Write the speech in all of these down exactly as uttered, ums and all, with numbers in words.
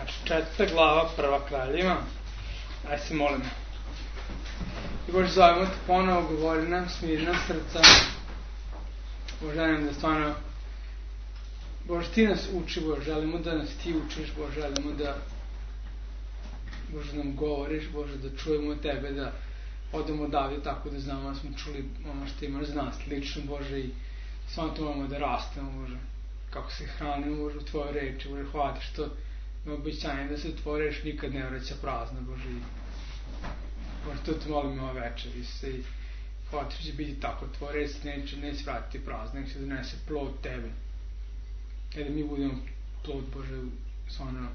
Znači, četvrta glava, prva kraljima. Aj se molimo. I Bože, zovemo te ponovo, govori nam, smiri nam srca. Bože, želim da stvarno, Bože, ti nas uči, Bože, želimo da nas ti učiš, Bože, želimo da, Bože, nam govoriš, Bože, da čujemo tebe, da odemo odavde tako da znamo da smo čuli ono što imaš za nas lično, Bože, i stvarno to moramo da rastemo, Bože, kako se hranimo, Bože, u Tvojoj reči, Bože, hvala ti što ima obećanje da se Tvoja reč nikad ne vraća prazna, Bože, i Bože, to te molim ova večer, Isuse, i hvala ti što će biti tako, Tvoja reč neće, neće vratiti prazna, nek se donese plod Tebe, kada mi budemo plod, Bože, stvarno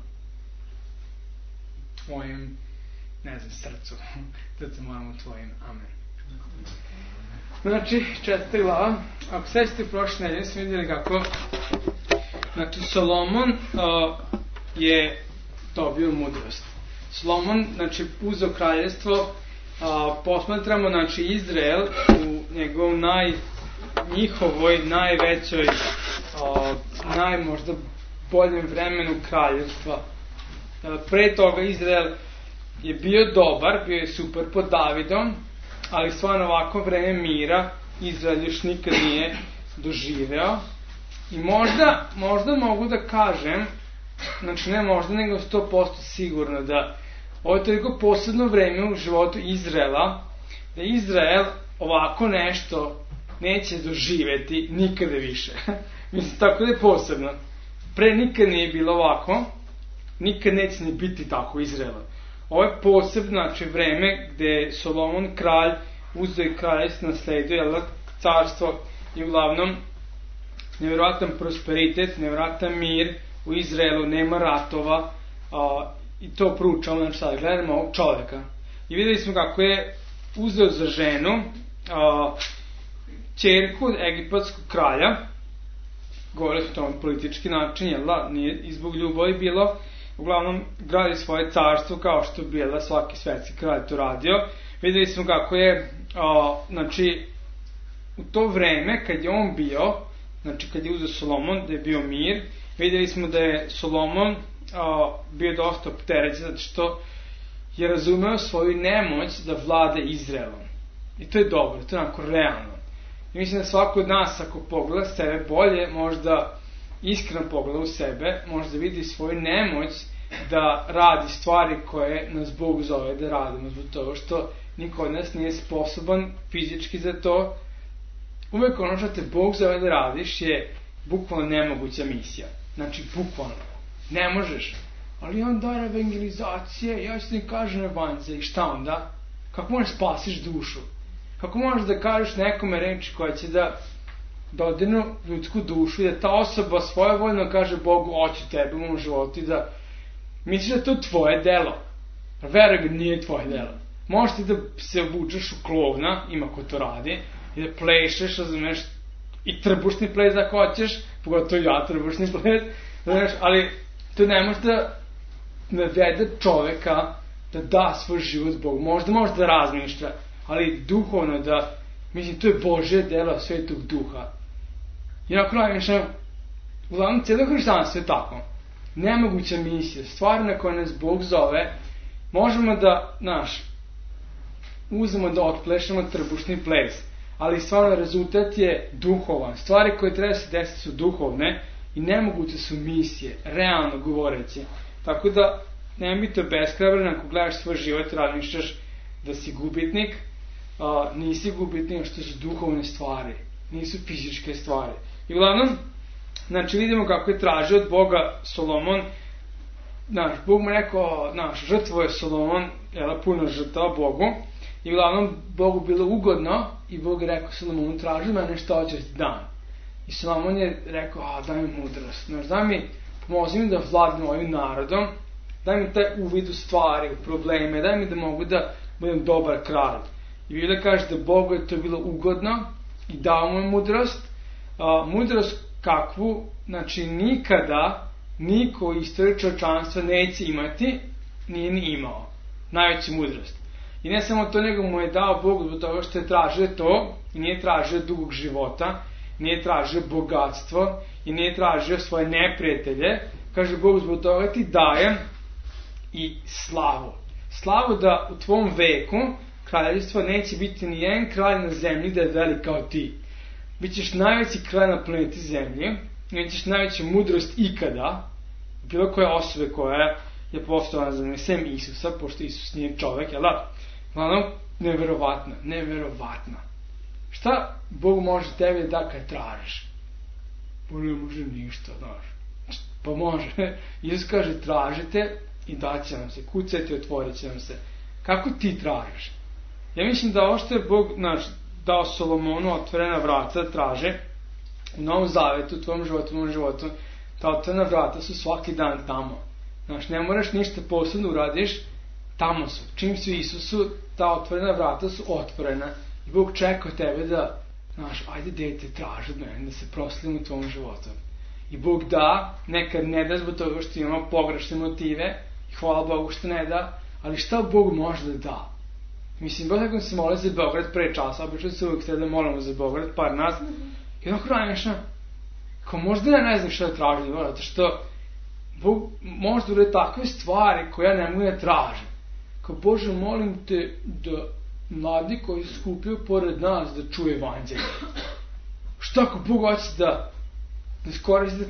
Tvojem, ne znam, srcu, da te moramo Tvojim, amen. Znači, četvrta glava, ako sećate prošle nedelje, smo vidjeli kako, znači, Solomon uh, je dobio mudrost. Solomon, znači, uzeo kraljevstvo, uh, posmatramo, znači, Izrael u njegovom naj, njihovoj najvećoj, uh, naj možda boljem vremenu kraljevstva. Uh, pre toga Izrael je bio dobar, bio je super pod Davidom, ali stvarno ovako vreme mira Izrael još nikad nije doživeo. I možda, možda mogu da kažem, znači ne možda, nego sto posto sigurno da ovo je toliko posebno vreme u životu Izraela, da Izrael ovako nešto neće doživeti nikada više. Mislim, tako da je posebno. Pre nikad nije bilo ovako, nikad neće ni biti tako u Izraelu. Ovo je posebno, znači, vreme gde Solomon kralj uzeo i kraljevstvo nasledio, jel da, carstvo i uglavnom nevjerojatan prosperitet, nevjerojatan mir u Izraelu, nema ratova, a, i to proučavamo, znači sad gledamo ovog čoveka. I videli smo kako je uzeo za ženu a, ćerku egipatskog kralja, govorili smo o tom politički način, jel da, nije i zbog ljubavi bilo, uglavnom gradi svoje carstvo kao što bila svaki svetski kralj to radio. Videli smo kako je, a, znači, u to vreme kad je on bio, znači kad je uzeo Solomon, da je bio mir, videli smo da je Solomon a, bio dosta opterećen zato što je razumeo svoju nemoć da vlade Izraelom. I to je dobro, to je onako realno. I mislim da svako od nas, ako pogleda sebe bolje, možda iskreno pogleda u sebe, možda vidi svoju nemoć da radi stvari koje nas Bog zove da radimo, zbog toga što niko od nas nije sposoban fizički za to. Uvek ono što te Bog zove da radiš je bukvalno nemoguća misija. Znači, bukvalno. Ne možeš. Ali on dar evangelizacije, ja ću ti kažem evanđelje, i šta onda? Kako možeš spasiš dušu? Kako možeš da kažeš nekome reči koja će da dodirnu ljudsku dušu i da ta osoba svojevoljno kaže Bogu, hoću tebe u mom životu i da misliš da je to tvoje delo. Veruj, nije tvoje delo. Možeš ti da se obučeš u klovna, ima ko to radi, i da plešeš, razumeš, i trbušni ples ako hoćeš, pogotovo ja trbušni ples, razumeš, ali to ne može da navede čoveka da da svoj život Bogu. Možda može da razmišlja, ali duhovno da, mislim, to je Božje delo Svetog Duha. I onako najviše, uglavnom cijelo hrišćanstvo je tako. Nemoguća misija, stvar na koje nas Bog zove, možemo da, znaš, uzmemo da otplešemo trbušni ples, ali stvarno rezultat je duhovan. Stvari koje treba se desiti su duhovne i nemoguće su misije, realno govoreći. Tako da, ne biti obeshrabren ako gledaš svoj život, razmišljaš da si gubitnik, a, nisi gubitnik, što su duhovne stvari, nisu fizičke stvari. I uglavnom, znači vidimo kako je tražio od Boga Solomon, znaš, Bog mu rekao, znaš, žrtvo je Solomon, jel, puno žrtava Bogu, i uglavnom Bogu bilo ugodno, i Bog je rekao Solomonu, traži mene što hoćeš ti dam. I Solomon je rekao, a daj mi mudrost, znaš, daj mi, pomozi mi da vladim ovim narodom, daj mi taj uvid u stvari, u probleme, daj mi da mogu da budem dobar kralj. I vi da kažete da Bogu je to bilo ugodno i dao mu je mudrost, a, mudrost kakvu, znači nikada niko u istoriji čovječanstva neće imati, nije ni imao. Najveću mudrost. I ne samo to, nego mu je dao Bog zbog toga što je tražio to, i nije tražio dugog života, nije tražio bogatstvo, i nije tražio svoje neprijatelje. Kaže Bog, zbog toga ti dajem i slavu. Slavu da u tvom veku kraljevstva neće biti ni jedan kralj na zemlji da je velik kao ti. Bićeš najveći kralj na planeti zemlji, nećeš najveća mudrost ikada, bilo koje osobe koja je postavljena za sem Isusa, pošto Isus nije čovek, jel da? Ono, neverovatno, neverovatno. Šta Bog može tebi da kad tražiš? Pa ne može ništa, znaš. Pa može. Isus kaže, tražite i daće nam se, kucajte i otvorit će nam se. Kako ti tražiš? Ja mislim da ovo što je Bog, znaš, dao Solomonu otvorena vrata da traže u Novom Zavetu, u tvojom životu, u mojom životu, ta otvorena vrata su svaki dan tamo. Znaš, ne moraš ništa posebno uradiš, tamo su. Čim si u Isusu, ta otvorena vrata su otvorena i Bog čeka tebe da, znaš, ajde dete, traži od mene da se proslim u tvom životu. I Bog da, nekad ne da zbog toga što imamo pogrešne motive i hvala Bogu što ne da, ali šta Bog može da da? Mislim, baš ako se moli za Beograd pre časa, obično se uvijek treba da molimo za Beograd, par nas, i onako ranješno, kao možda ja ne znam šta da tražim, zato što Bog može da urede takve stvari koje ja ne mogu da tražim. Kao Bože, molim te da mladi koji se skupljaju pored nas da čuje evanđelje. Šta ako Bog hoće da da skoristi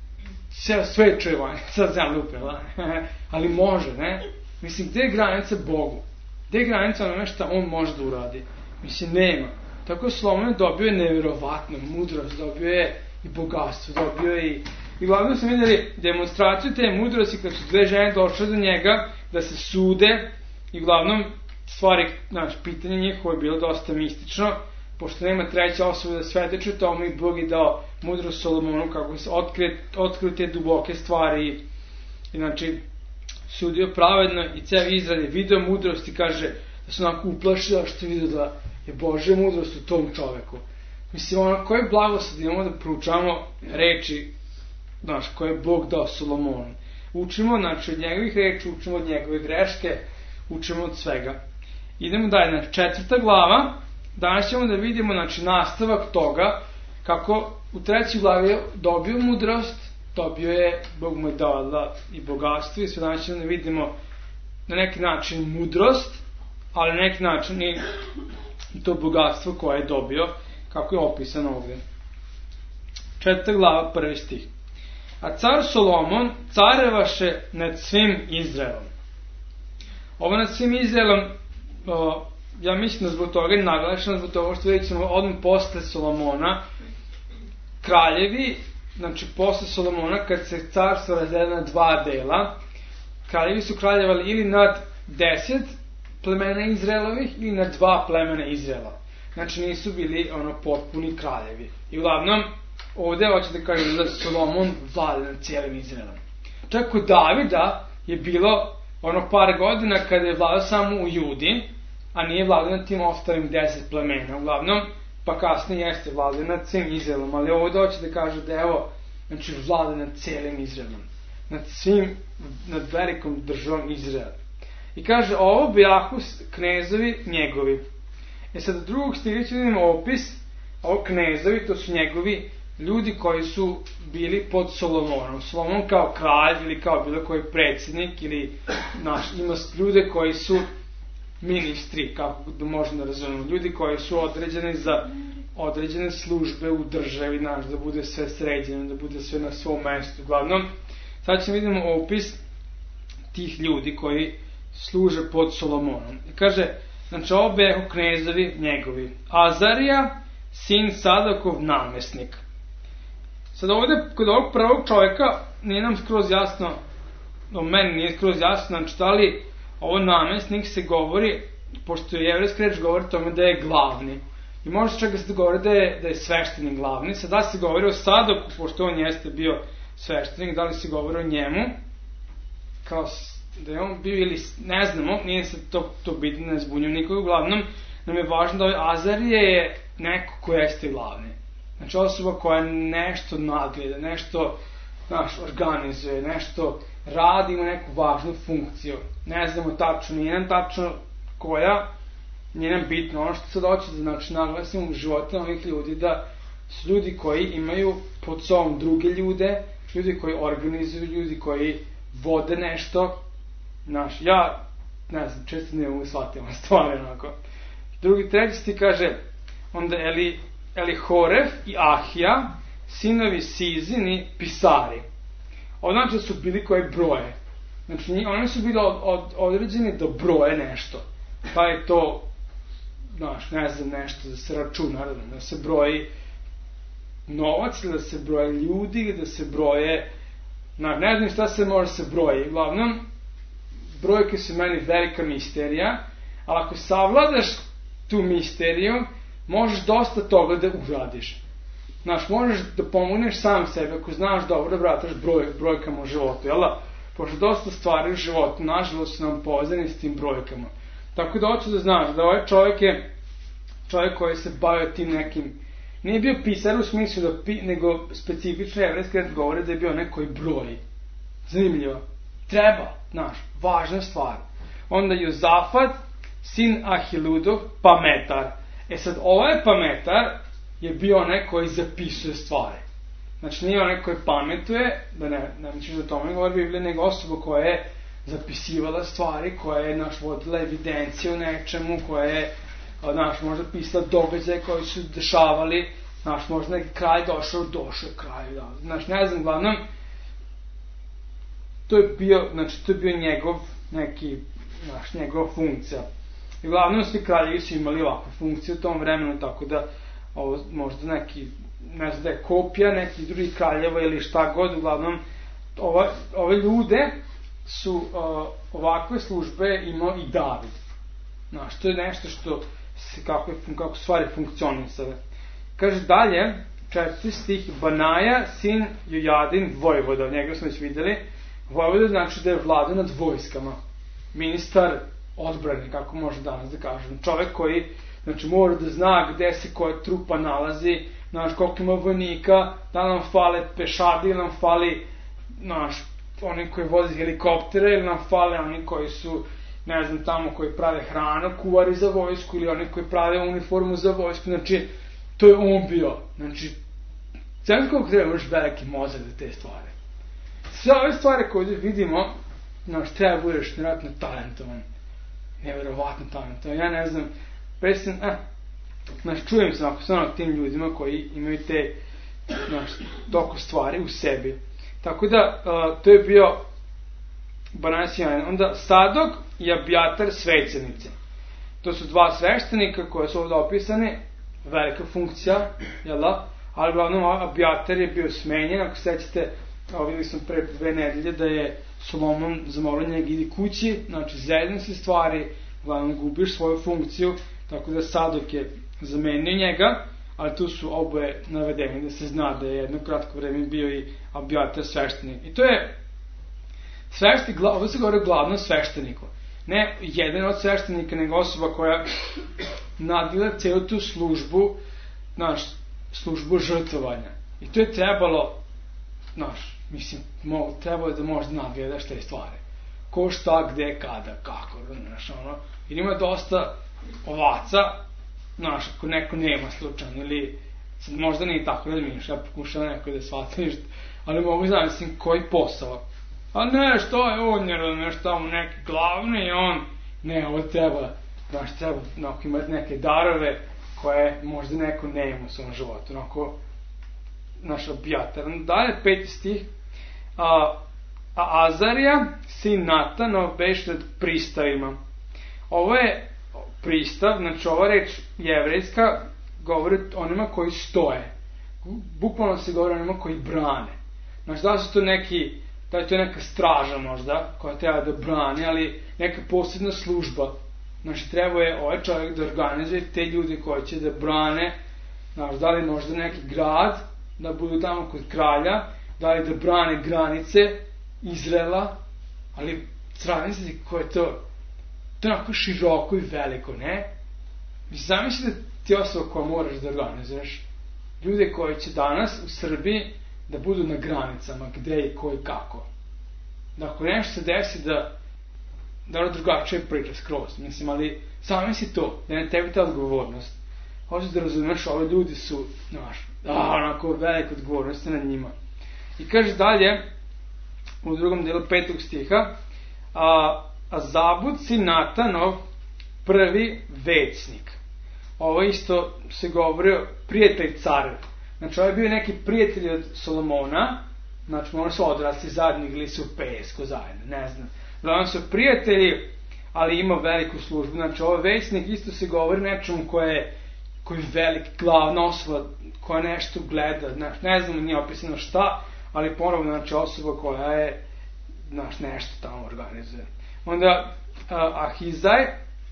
da sve čuje evanđelje, sad znam lupila, ali može, ne? Mislim, gde je granica Bogu? Gde je granica onome šta on može da uradi? Mislim, nema. Tako Solomon dobio je nevjerovatno mudrost, dobio je i bogatstvo, dobio je i... I glavno smo vidjeli demonstraciju te mudrosti kad su dve žene došle do njega da se sude i uglavnom stvari, znaš, pitanje njihovo je bilo dosta mistično, pošto nema treća osoba da svedoči o tome i Bog je dao mudrost Solomonu kako se otkrije, otkrije te duboke stvari i, i znači sudio pravedno i ceo Izrael je video mudrost i kaže da su onako uplašila što je vidio da je Božja mudrost u tom čoveku. Mislim, ono, koje blagoslov imamo da proučavamo reči, znaš, koje je Bog dao Solomonu. Učimo, znači, od njegovih reči, učimo od njegove greške, učimo od svega. Idemo dalje, znači, četvrta glava, danas ćemo da vidimo, znači, nastavak toga, kako u trećoj glavi je dobio mudrost, dobio je, Bog mu je dao i bogatstvo, i sve danas ćemo da vidimo na neki način mudrost, ali na neki način i to bogatstvo koje je dobio, kako je opisano ovdje. Četvrta glava, prvi stih. A car Solomon carevaše nad svim Izraelom. Ovo nad svim Izraelom, o, ja mislim da zbog toga je naglašeno, zbog toga što vidjet ćemo odmah posle Solomona, kraljevi, znači posle Solomona, kad se carstvo razdeli na dva dela, kraljevi su kraljevali ili nad deset plemena Izraelovih ili nad dva plemena Izraela. Znači nisu bili ono potpuni kraljevi. I uglavnom, ovdje hoće da kažem da Solomon vlada nad cijelim Izraelom. Čak kod Davida je bilo ono par godina kada je vladao samo u Judi, a nije vladao nad tim ostalim deset plemena. Uglavnom, pa kasnije jeste vladao nad svim Izraelom, ali ovdje hoće da kaže da evo, znači vlada nad cijelim Izraelom. Nad svim, nad velikom državom Izraela. I kaže, ovo bijahu knezovi njegovi. E sad, od drugog stiha ćemo vidimo opis, ovo knezovi, to su njegovi ljudi koji su bili pod Solomonom. Solomon kao kralj ili kao bilo koji predsjednik ili naš, ima ljude koji su ministri, kako da možemo da razumemo, ljudi koji su određeni za određene službe u državi, naš, da bude sve sređeno, da bude sve na svom mjestu. Uglavnom, sad ćemo vidimo opis tih ljudi koji služe pod Solomonom. I kaže, znači ovo behu knezovi njegovi. Azarija, sin Sadokov, namjesnik. Sad ovdje, kod ovog prvog čovjeka, nije nam skroz jasno, o meni nije skroz jasno, znači da li ovo namjesnik se govori, pošto je jevrejska reč govori tome da je glavni. I može čak da se govori da je, da je sveštenik glavni. Sad da se govori o Sadoku, pošto on jeste bio sveštenik, da li se govori o njemu, kao da je on bio ili, ne znamo, nije se to, to bitno, ne zbunjam nikog, uglavnom, nam je važno da ovaj Azarije je neko ko jeste glavni. Znači osoba koja nešto nadgleda, nešto, znaš, organizuje, nešto radi, ima neku važnu funkciju. Ne znamo tačno, nije nam tačno koja, nije nam bitno. Ono što sad hoće da, znači, naglasimo u životu ovih ljudi, da su ljudi koji imaju pod sobom druge ljude, ljudi koji organizuju, ljudi koji vode nešto, Znaš, ja, ne znam, često ne mogu shvatiti vam stvari, onako. Drugi, treći ti kaže, onda Eli, Elihoref i Ahija, sinovi Sizini, pisari. Ovo znači da su bili koji broje. Znači, oni su bili od, od, određeni da broje nešto. Pa je to, znaš, ne znam, nešto da se računa, da se broji novac, ili da se broje ljudi, ili da se broje, na, ne znam šta se može se broji. Uglavnom, brojke su meni velika misterija, ali ako savladaš tu misteriju, možeš dosta toga da uradiš. Znaš, možeš da pomogneš sam sebe, ako znaš dobro da vrataš broj, brojkama u životu, jel da? Pošto dosta stvari u životu, nažalost, su nam povezani s tim brojkama. Tako da hoću da znaš da ovaj čovjek je čovjek koji se bavio tim nekim, nije bio pisar u smislu da pi, nego specifično jevrejski red govore da je bio nekoj broj. Zanimljivo. Treba, znaš, važna stvar. Onda Jozafat, sin Ahiludov, pametar. E sad, ovaj pametar je bio onaj koji zapisuje stvari. Znači, nije onaj koji pametuje, da ne, ne misliš da tome govori Biblija, nego osoba koja je zapisivala stvari, koja je, znaš, vodila evidenciju o nečemu, koja je, znaš, možda pisala događaje koji su dešavali, znaš, možda neki kraj došao, došao kraj, da, znaš, ne znam, glavnom, to je bio, znači, to je bio njegov, neki, znaš, njegova funkcija. I uglavnom, svi kraljevi su imali ovakvu funkciju u tom vremenu, tako da, ovo, možda neki, ne znam da je kopija nekih drugih kraljeva ili šta god, uglavnom, ova, ove ljude su uh, ovakve službe imao i David. Znaš, to je nešto što se, kako, je, kako stvari funkcionisale. Kaže dalje, četvrti stih, Banaja, sin Jojadin, vojvoda, njega smo već videli. Vojvoda znači da je vlada nad vojskama. Ministar odbrane, kako može danas da kažem. Čovek koji, znači, mora da zna gde se koja trupa nalazi, znaš, koliko ima vojnika, da nam fale pešadi, ili nam fali, znaš, oni koji voze helikoptere, ili nam fale oni koji su, ne znam, tamo koji prave hranu, kuvari za vojsku, ili oni koji prave uniformu za vojsku, znači, to je on bio. Znači, znam koliko treba još veliki mozak za te stvari. Sve ove stvari koje vidimo, znaš, treba budeš nevjerojatno talentovan. Nevjerovatno talentovan. Ja ne znam, presam, eh, znaš, čujem se ako sam tim ljudima koji imaju te, znaš, toliko stvari u sebi. Tako da, uh, to je bio Banaja sjajan. Onda Sadok i Abijatar svećenici. To su dva sveštenika koje su ovdje opisane, velika funkcija, jel da? Ali uglavnom Abijatar je bio smenjen, ako sećate, vidjeli sam pre dve nedelje da je Solomon zamolio njega idi kući, znači zezne se stvari, uglavnom gubiš svoju funkciju, tako da Sadok je zamenio njega, ali tu su oboje navedeni da se zna da je jedno kratko vreme bio i Abijatar sveštenik. I to je sveštenik, ovo se govori glavno svešteniku. Ne jedan od sveštenika, nego osoba koja nadila cijelu tu službu, naš, službu žrtvovanja. I to je trebalo, znaš, mislim, mo, trebalo da možda nadgledaš te stvari. Ko, šta, gde, kada, kako, znaš, ono. Jer ima dosta ovaca, znaš, ako neko nema slučajno, ili sad možda nije tako da mišljaš, ja pokušavam neko da shvatim, ali mogu znam, mislim, koji posao. A ne, što je on, jer nešto tamo neki glavni i on, ne, ovo treba, znaš, treba onako, imati neke darove koje možda neko ne ima u svom životu, onako, naš Abijatar. Dalje, peti stih, a, a Azarija, sin Natanov, beše nad pristavima. Ovo je pristav, znači ova reč jevrejska govori onima koji stoje. Bukvalno se govori onima koji brane. Znači, da su to neki, da je to neka straža možda, koja treba da brani, ali neka posebna služba. Znači, treba je ovaj čovjek da organizuje te ljude koji će da brane, znači, da li možda neki grad, da budu tamo kod kralja, da li da brane granice Izraela, ali zamislite ko je to, to je onako široko i veliko, ne? Zamislite ti osoba koja moraš da organizuješ, ljude koji će danas u Srbiji da budu na granicama, gde i ko i kako. Da ako nešto se desi da da ono drugačije priča skroz, mislim, ali zamisli to, da ne tebi ta odgovornost. Hoćeš da razumeš, ove ljudi su, znaš, a, onako velika odgovornost na njima. I kaže dalje, u drugom delu petog stiha, a, Azabud sin Natanov, prvi vecnik. Ovo isto se govorio prijatelj carev. Znači, ovo je bio neki prijatelj od Solomona, znači, oni su odrasli zajedno, ili su u pesku zajedno, ne znam. Oni su prijatelji, ali ima veliku službu. Znači, ovo vecnik isto se govori nečemu koje je, koji je velik, glavna osoba, koja nešto gleda, znači, ne znam, nije opisano šta, ali ponovno, znači, osoba koja je, znači, nešto tamo organizuje. Onda, Ahizaj,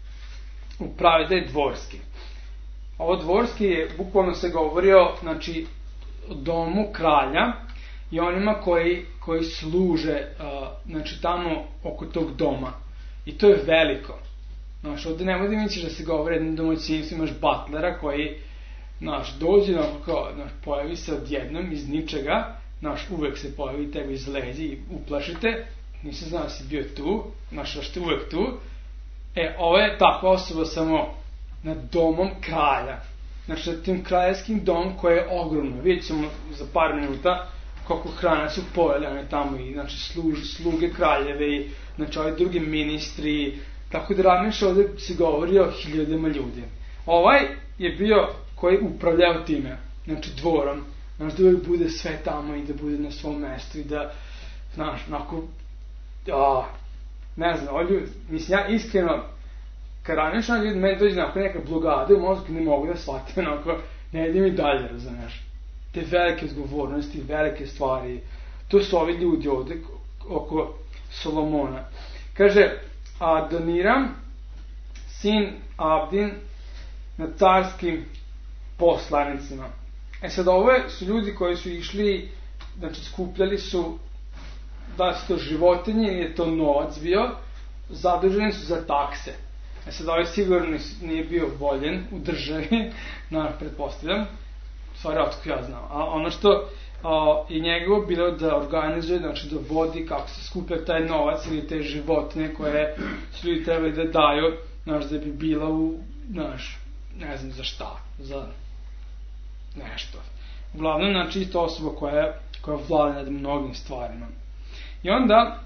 upravitelj dvorski. Ovo dvorski je, bukvalno se govorio, znači, o domu kralja i onima koji, koji služe, znači, tamo oko tog doma. I to je veliko. Znaš, ovde nemoj da misliš da se govori jednom domaćinstvu, imaš butlera koji, znaš, dođe, znaš, pojavi se odjednom iz ničega, znaš, uvek se pojavi, tebe izlezi i uplašite, nisam znao da si bio tu, znaš, da ste uvek tu. E, ovo je takva osoba samo nad domom kralja. Znači, nad tim kraljevskim domom koji je ogromno. Vidjet ćemo za par minuta koliko hrana su pojeli, one tamo i, znači, služ, sluge kraljeve i, znači, ovi drugi ministri. Tako da Ramiš ovde se govori o hiljadama ljudi. Ovaj je bio koji upravljao time, znači dvorom, znači da uvijek bude sve tamo i da bude na svom mestu i da, znaš, onako, a, ne znam, ovo ljudi, mislim, ja iskreno, kad Ramiš na ljudi, meni dođe onako neka blokada u mozgu, ne mogu da shvatim, onako, ne idem i dalje, razumeš. Te velike odgovornosti, velike stvari, to su ovi ljudi ovde oko Solomona. Kaže, Adoniram, sin Abdin, na carskim poslanicima. E sad, ove su ljudi koji su išli, znači skupljali su, da su to životinje ili je to novac bio, zaduženi su za takse. E sad, ovaj sigurno nije bio voljen u državi, naravno, pretpostavljam, stvari otko ja znam. A ono što a, i njegovo bilo da organizuje, znači da vodi kako se skuplja taj novac ili te životne koje su ljudi trebali da daju, znaš, da bi bila u, znaš, ne znam za šta, za nešto. Uglavnom, znači, isto osoba koja, koja vlada nad mnogim stvarima. I onda,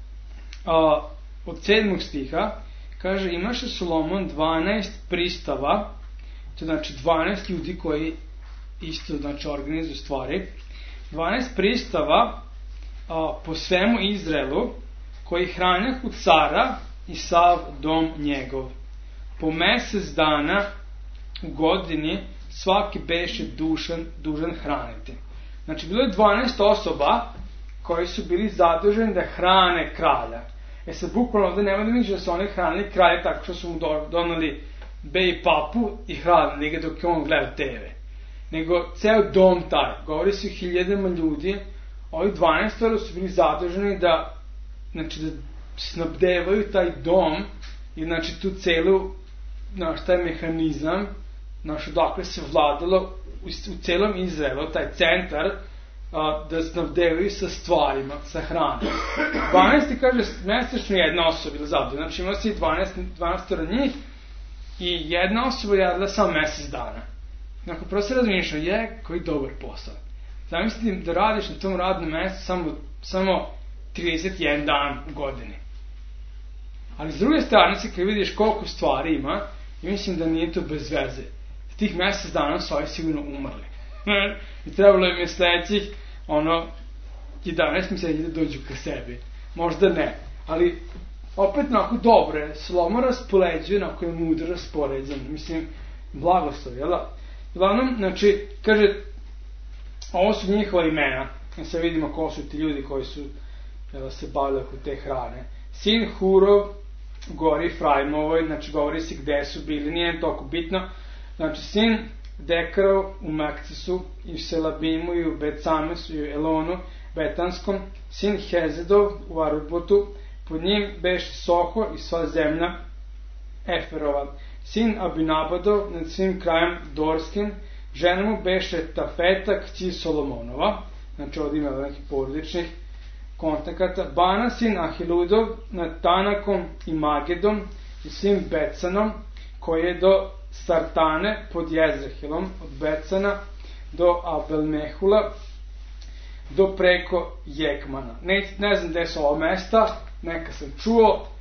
a, od sedmog stiha, kaže, imaše Solomon dvanaest pristava, to znači dvanaest ljudi koji isto, znači, organizuju stvari, dvanaest pristava a, po svemu Izraelu, koji hranjahu cara i sav dom njegov. Po mesec dana u godini svaki beše dužan, dužan hraniti. Znači, bilo je dvanaest osoba koji su bili zaduženi da hrane kralja. E sad, bukvalno ovde nema da misliš da su oni hranili kralja tako što su mu donali be i papu i hranili ga dok je on gleda te ve. Nego ceo dom taj, govori se o hiljadama ljudi, ovi dvanaest su bili zaduženi da, znači, da snabdevaju taj dom i, znači, tu celu, znaš, taj mehanizam, znaš, odakle se vladalo u, u celom Izraelu, taj centar, a, da snabdevaju sa stvarima, sa hranom. dvanaest kaže, mesečno jedna osoba bila zadužena, znači imao si dvanaest, dvanaest njih i jedna osoba jedla samo mesec dana. Ako prosto razmišljam, je, koji dobar posao. Zamislim da radiš na tom radnom mestu samo, samo trideset jedan dan u godini. Ali s druge strane, kad vidiš koliko stvari ima, i mislim da nije to bez veze. S tih mesec dana su ovi sigurno umrli. I trebalo im je sledećih, ono, jedanaest meseci da dođu ka sebi. Možda ne. Ali, opet, onako dobro je. Solomon raspoređuje, onako je mudro raspoređen. Mislim, blagoslov, jel da? Uglavnom, znači, kaže, ovo su njihova imena. I sad vidimo ko su ti ljudi koji su, jel, se bavili oko te hrane. Sin Hurov, gori Frajmovoj, znači govori se gde su bili, nije toliko bitno. Znači, sin Dekarov u Mekcisu i u Selabimu i u Betsamesu i u Elonu Betanskom, sin Hezedov u Arubotu, pod njim beš Soho i sva zemlja Eferova. Sin Abinabadov nad svim krajem Dorskim, žena mu beše Tafeta, kći Solomonova, znači ovdje ima nekih porodičnih kontakata. Bana, sin Ahiludov nad Tanakom i Magedom i svim Becanom, koji je do Sartane pod Jezrehilom, od Becana do Abelmehula, do preko Jekmana. Ne, ne znam gde su ova mesta, neka sam čuo,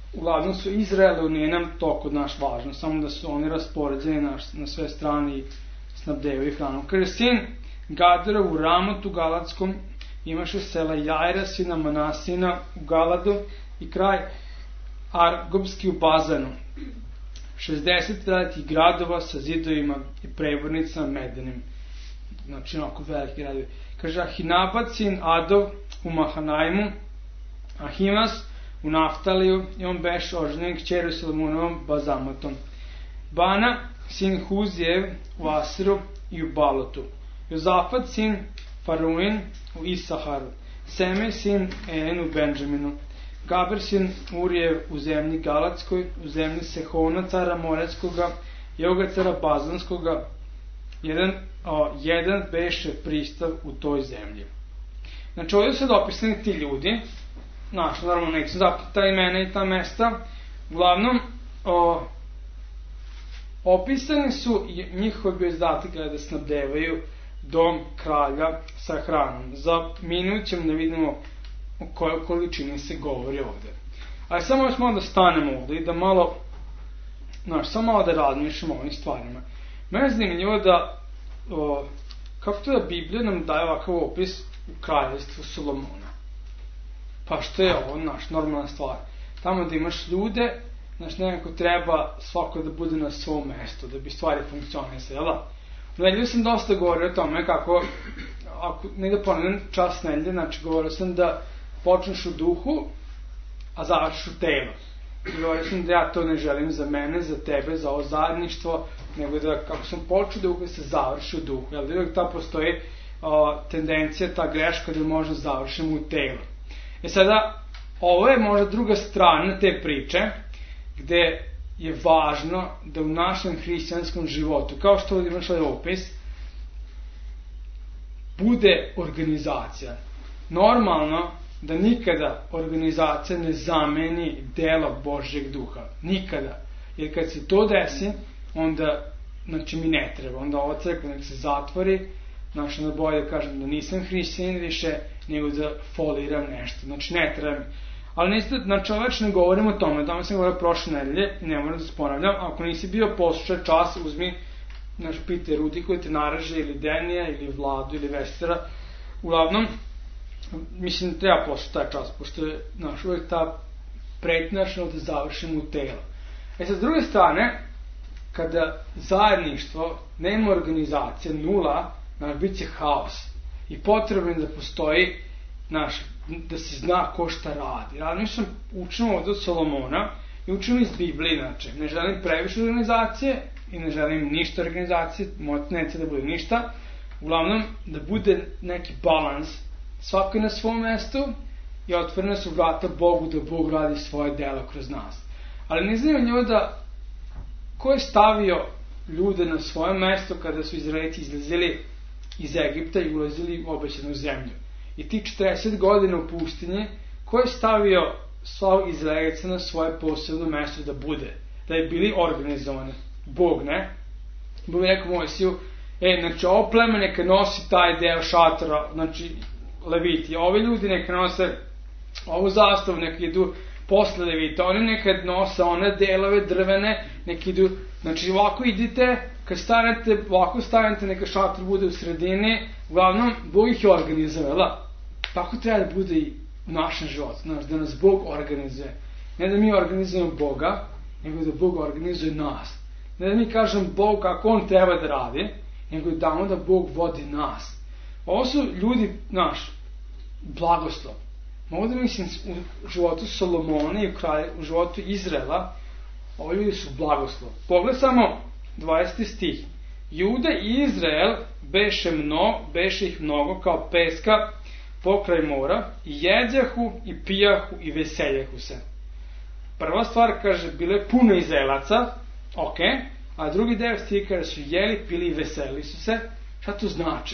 uglavnom su Izraelu, nije nam to kod naš važno, samo da su oni raspoređeni na, na sve strane i snabdevaju hranom. Kaže, sin Gadara u Ramotu Galadskom imaše sela Jajra, sina Manasina u Galadu i kraj Argobski u Bazanu. šezdeset velikih gradova sa zidovima i prevodnicama medenim. Znači, onako veliki gradovi. Kaže, Ahinabat, sin Adov u Mahanajmu, Ahimas u Naftaliju, i on beše oženjen kćeru Salomonovom Bazamatom. Bana, sin Huzijev u Asiru i u Balotu. Jozafat, sin Faruin u Isaharu. Semej, sin En u Benđaminu. Gaber, sin Urijev u zemlji Galatskoj, u zemlji Sehona, cara Moreskoga, i ovoga cara Bazanskoga. Jedan, o, jedan beše pristav u toj zemlji. Znači, ovdje su opisani ti ljudi. Znaš, naravno, neću zapiti ta imena i ta mesta. Uglavnom, o, opisani su njihovi bio zadatak da snabdevaju dom kralja sa hranom. Za minut ćemo da vidimo o kojoj količini se govori ovdje. Ali samo još malo da stanemo ovdje i da malo, znaš, samo malo da razmišljamo o ovim stvarima. Mene je zanimljivo da, o, kako to da Biblija nam daje ovakav opis u kraljevstvu Solomona. Pa što je ovo, znaš, normalna stvar. Tamo da imaš ljude, znaš, nekako treba svako da bude na svom mjestu, da bi stvari funkcionisale, jel da? U nedelju sam dosta govorio o tome kako, ako ne da ponovim čas nedelje, znači govorio sam da počneš u duhu, a završiš u telu. I govorio sam da ja to ne želim za mene, za tebe, za ovo zajedništvo, nego da kako sam počeo duhu, da se završi u duhu. Jel da uvijek ta postoji o, tendencija, ta greška da možda završimo u telu. E sada, ovo je možda druga strana te priče, gde je važno da u našem hrišćanskom životu, kao što ovdje imaš ovaj opis, bude organizacija. Normalno da nikada organizacija ne zameni delo Božjeg duha. Nikada. Jer kad se to desi, onda, znači mi ne treba. Onda ova crkva nek se zatvori, znači onda bolje da kažem da nisam hrišćanin više, nego da foliram nešto. Znači ne treba mi. Ali niste, znači već ne govorim o tome, tamo sam govorio prošle nedelje, ne moram da se ponavljam, ako nisi bio poslušaj čas, uzmi, znači pite Rudi koji te naraže, ili Denija, ili Vladu, ili Vestera, uglavnom, mislim treba poslušati taj čas, pošto je, znaš, uvijek ta pretnašno da završimo u telo. E sad, s druge strane, kada zajedništvo, nema organizacije, nula, znaš, bit će haos. I potrebno je da postoji, znaš, da se zna ko šta radi. Razmišljam, učimo ovdje od Solomona i učimo iz Biblije, znači, ne želim previše organizacije i ne želim ništa organizacije, neće da bude ništa, uglavnom da bude neki balans, svako je na svom mjestu i otvorena su vrata Bogu da Bog radi svoje delo kroz nas. Ali ne znam njoj da ko je stavio ljude na svoje mjesto kada su Izraelci izlazili iz Egipta i ulazili u obećanu zemlju. I ti četrdeset godina u pustinji, ko je stavio svog Izraelca na svoje posebno mjesto da bude, da je bili organizovani? Bog, ne? Bog je rekao Mojsiju, e, znači ovo pleme neka nosi taj deo šatora, znači Leviti, ovi ljudi neka nose ovu zastavu, neka idu posle Levita, oni neka nose one delove drvene, neka idu, znači ovako idite, kad stanete, ovako stavite, neka šator bude u sredini, uglavnom, Bog ih je organizovao. Tako treba da bude i u našem životu, znači da nas Bog organizuje. Ne da mi organizujemo Boga, nego da Bog organizuje nas. Ne da mi kažem Bog kako on treba da radi, nego da onda Bog vodi nas. Ovo su ljudi, naš, blagoslov. Mogu da mislim u životu Solomona i u, kraju, u životu Izraela, ovi ljudi su blagoslov. Pogled samo dvadeseti stih. Juda i Izrael beše mno, beše ih mnogo kao peska pokraj mora, i jedjahu i pijahu i veseljahu se. Prva stvar kaže, bile puno Izraelaca, ok, a drugi deo stih kaže su jeli, pili i veseli su se. Šta to znači?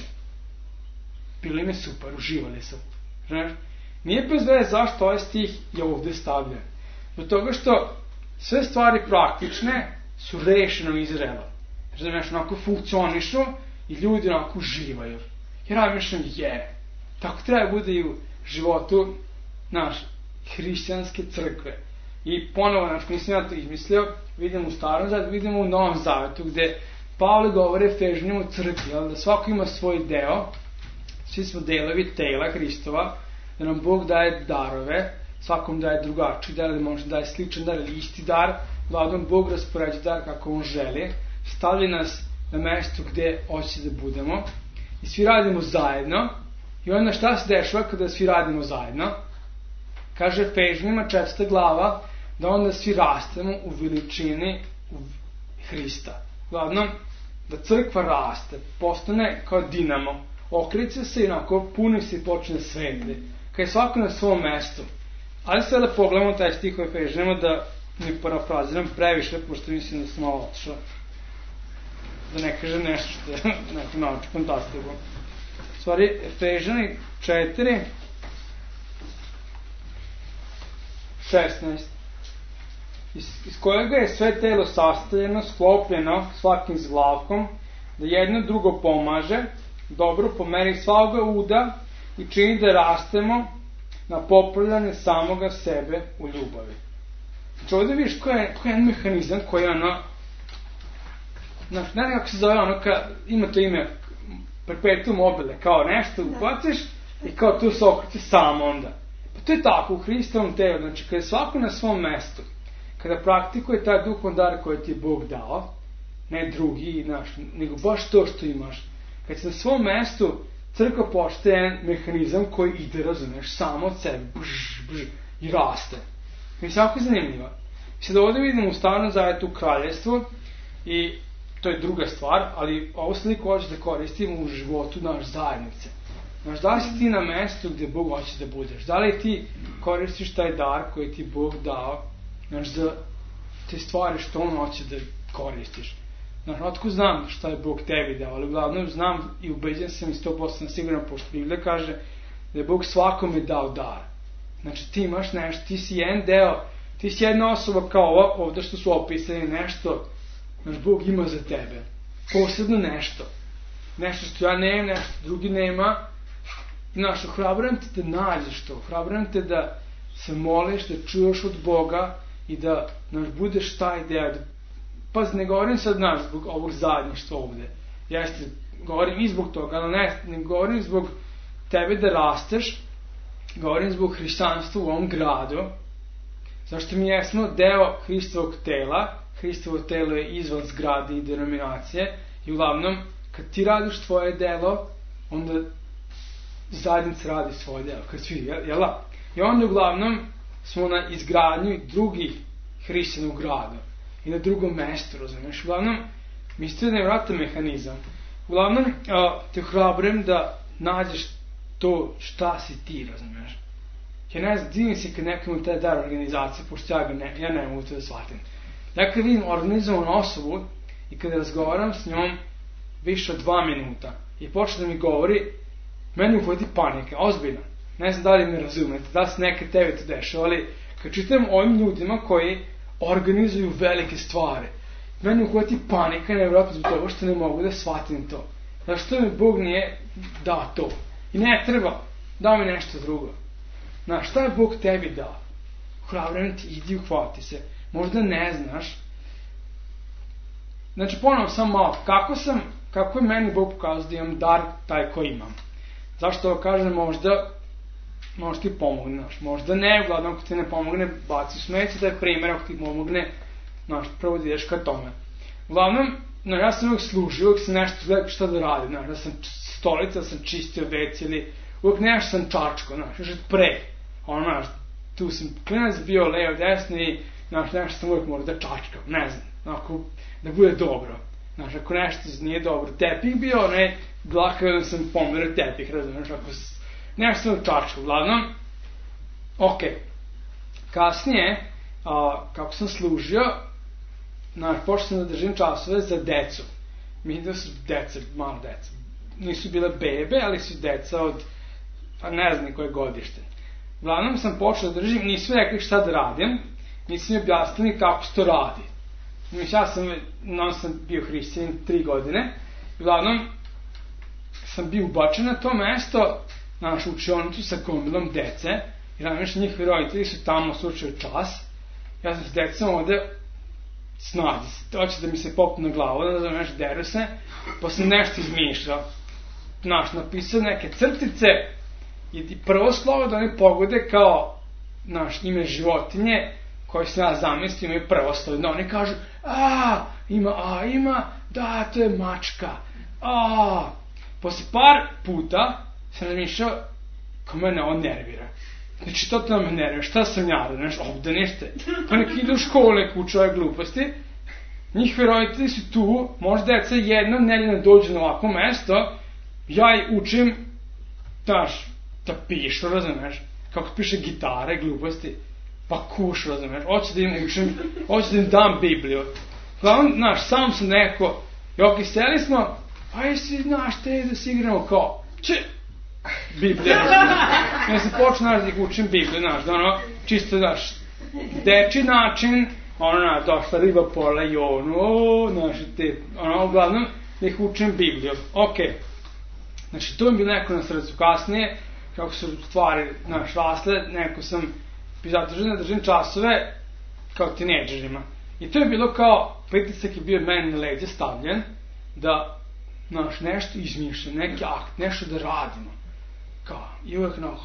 Bili me super, uživali su. Znaš? Nije bez veze zašto ovaj stih je ovdje stavljen. Zbog toga što sve stvari praktične su rešene u Izraelu. Znaš, onako funkcionišu i ljudi onako uživaju. Jer ja mislim je. Tako treba bude i u životu naš hrišćanske crkve. I ponovo, znači, nisam ja to izmislio, vidimo u Starom Zavetu, vidimo u Novom Zavetu, gde Pavle govore Efežanima u crkvi, ali da svako ima svoj deo, svi smo delovi tela Hristova, da nam Bog daje darove, svakom daje drugačiji dar, da može daje sličan dar ili isti dar, uglavnom Bog raspoređuje dar kako on želi, stavlja nas na mesto gde hoće da budemo i svi radimo zajedno. I onda šta se dešava kada svi radimo zajedno? Kaže Efežanima četvrta glava da onda svi rastemo u veličini u Hrista. Uglavnom, da crkva raste, postane kao dinamo, okreće se i onako puni se i počne sveti. Kad je svako na svom mestu. Ali sada pogledamo taj stih u Efežanima da ne parafraziram previše, pošto mislim da sam malo otišao. Da ne kažem nešto što je neko nauči fantastiku. U stvari, Efežani četiri šesnaest iz, iz kojega je sve telo sastavljeno, sklopljeno svakim zglavkom, da jedno drugo pomaže, dobro po meri svakoga uda i čini da rastemo na popravljanje samoga sebe u ljubavi. Znači ovdje vidiš koji je, koji je jedan mehanizam koji je ono, znači ne znam kako se zove ono, ka, ima to ime perpetuum mobile, kao nešto ubaciš i kao tu se okreće samo onda. Pa to je tako u Hristovom telu, znači kada je svako na svom mestu, kada praktikuje taj duhovan dar koji ti je Bog dao, ne drugi, znaš, nego baš to što imaš, kad si na svom mestu, crkva postaje jedan mehanizam koji ide, razumeš, samo od sebe, brž, brž, i raste. I svako je zanimljivo. Sada ovdje vidimo u Starom Zavetu kraljevstvo i to je druga stvar, ali ovu sliku hoće da koristimo u životu naš zajednice. Znaš, da li si ti na mestu gdje Bog hoće da budeš? Da li ti koristiš taj dar koji ti Bog dao, znaš, za te stvari što on hoće da koristiš? Znaš, otko znam šta je Bog tebi dao, ali uglavnom znam i ubeđen sam i sto posto siguran, pošto Biblija kaže da je Bog svakome dao dar. Znači, ti imaš nešto, ti si jedan deo, ti si jedna osoba kao ova, ovdje što su opisani nešto, znaš, Bog ima za tebe. Posebno nešto. Nešto što ja nemam, nešto drugi nema. Znaš, ohrabram te da nađeš to, ohrabram te da se moliš, da čuješ od Boga i da, znaš, budeš taj deo. Pa ne govorim sad, znaš, zbog ovog zadnjištva ovdje. Jeste, govorim i zbog toga, ali ne, ne govorim zbog tebe da rasteš, govorim zbog hrišćanstva u ovom gradu, zašto mi jesmo deo Hristovog tela. Hristovo telo je izvan zgrade i denominacije i uglavnom, kad ti radiš tvoje delo, onda zajednica radi svoje delo, kad svi, jel da? I onda uglavnom smo na izgradnju drugih hrišćana u gradu i na drugom mestu, razumiješ? Uglavnom, mislite da je vratan mehanizam. Uglavnom, a, te hrabrim da nađeš to šta si ti, razumiješ? Ja ne znam, divim se kad neko ima taj dar organizacije, pošto ja, ga ne, ja ne mogu to da shvatim. Ja kad vidim organizovanu osobu i kada razgovaram s njom više od dva minuta i počne da mi govori, meni uhvati panika, ozbiljno. Ne znam da li me razumete, da se neke tebi to dešava, ali kad čitam ovim ljudima koji organizuju velike stvari, meni uhvati panika, nevjerojatno zbog toga što ne mogu da shvatim to. Zašto mi Bog nije dao to? I ne treba, dao mi nešto drugo. Znaš, šta je Bog tebi dao? Hrabrim ti, idi uhvati se. Možda ne znaš. Znači, ponovno sam malo, kako sam, kako je meni Bog pokazao da imam dar taj koji imam. Zašto ovo kažem, možda, možda ti pomogne, znaš, možda ne, uglavnom ako ti ne pomogne, baci smeće, da je primjer, ako ti pomogne, znaš, prvo da ideš ka tome. Uglavnom, no, ja sam uvijek služio, uvijek sam nešto gledao šta da radim, znaš, da sam stolica, da sam čistio već, ili uvijek nešto sam čačko, znaš, još od pre, ono, znaš, tu sam klinac bio levo, desno i, znaš, nešto sam uvijek morao da čačkam, ne znam, ako, da bude dobro. Znaš, ako nešto nije dobro, tepih bio, ne, dlaka da sam pomerio tepih, razumiješ, ako nešto sam čačkao, uglavnom, ok. Kasnije, a, kako sam služio, znaš, počeo sam da držim časove za decu. Mi da su deca, malo deca. Nisu bile bebe, ali su deca od, pa ne znam koje godište. Uglavnom sam počeo da držim, nisu mi rekli šta da radim, nisu mi objasnili kako se to radi. Mislim, ja sam, non sam bio hrišćanin tri godine, uglavnom sam bio ubačen na to mesto, na našu učionicu sa gomilom dece, jer znaš, njihovi roditelji su tamo slučaju čas, ja sam s decom ovde snazi se, hoće da mi se popne na glavu, da znam nešto, deru se, pa sam nešto izmišljao. Znaš, napisao neke crtice i prvo slovo da oni pogode kao, znaš, ime životinje koje sam ja zamislio imaju prvo slovo. Da oni kažu, a, ima, a, ima, da, to je mačka, a. Posle par puta sam razmišljao, kao mene on nervira. Znači, to to me nervira, šta sam ja, znaš, ovde ništa. Pa nek ide u školu, nek uče ove gluposti. Njihovi roditelji su tu, možda deca jednom nedeljno dođu na ovako mesto, ja i učim, znaš, da pišu, razumeš, kako piše gitare, gluposti, pa kuš, razumeš, hoću da im učim, hoću da im dam Bibliju. Glavno, znaš, sam sam neko, i ok, seli smo, aj si, znaš, te da si igramo kao, če, Biblija, razumeš. Ja sam počeo, znaš, da ih učim Bibliju, znaš, da ono, čisto, znaš, deči način, ono, znaš, došla riba pola i ono, znaš, te, ono, uglavnom, da ih učim Bibliju, okej. Znači, to mi bilo neko na srcu kasnije, kako su stvari, znaš, rasle, neko sam zadržan da držim časove kao tinejdžerima. I to je bilo kao, pritisak je bio meni na leđe stavljen, da, znaš, nešto izmišljam, neki akt, nešto da radimo. Kao, i uvek, no,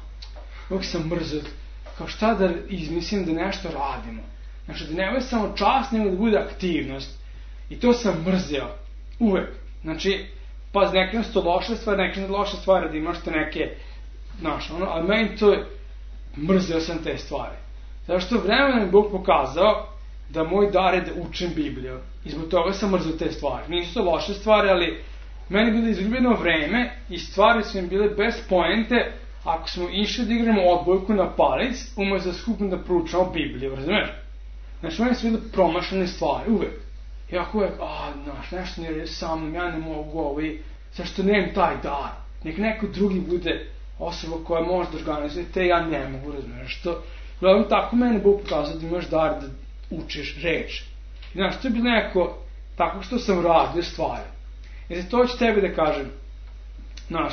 uvek sam mrzio, kao šta da izmislim da nešto radimo. Znači, da ne bude samo čast, nego da bude aktivnost. I to sam mrzio, uvek. Znači, pa z nekim su to loše stvari, nekim su loše stvari, da imaš te neke, znaš, ono, ali meni to je, mrzio sam te stvari. Zato što vremena mi Bog pokazao da moj dar je da učim Bibliju. I zbog toga sam mrzio te stvari. Nisu to loše stvari, ali meni je bilo izgubljeno vreme i stvari su mi bile bez poente ako smo išli da igramo odbojku na palic, umesto da skupno da proučamo Bibliju, razumeš? Znači, meni su bile promašane stvari, uvek. I ako uvek, a, znaš, nešto nije sa mnom, ja ne mogu ovo i zašto nemam taj dar. Nek neko drugi bude osoba koja može da organizuje, te ja ne mogu, razumiješ. Što, gledam, tako mene Bog pokazao da imaš dar da učiš reč. I znaš, to je bilo neko, tako što sam radio stvari. I za to ću tebi da kažem, znaš,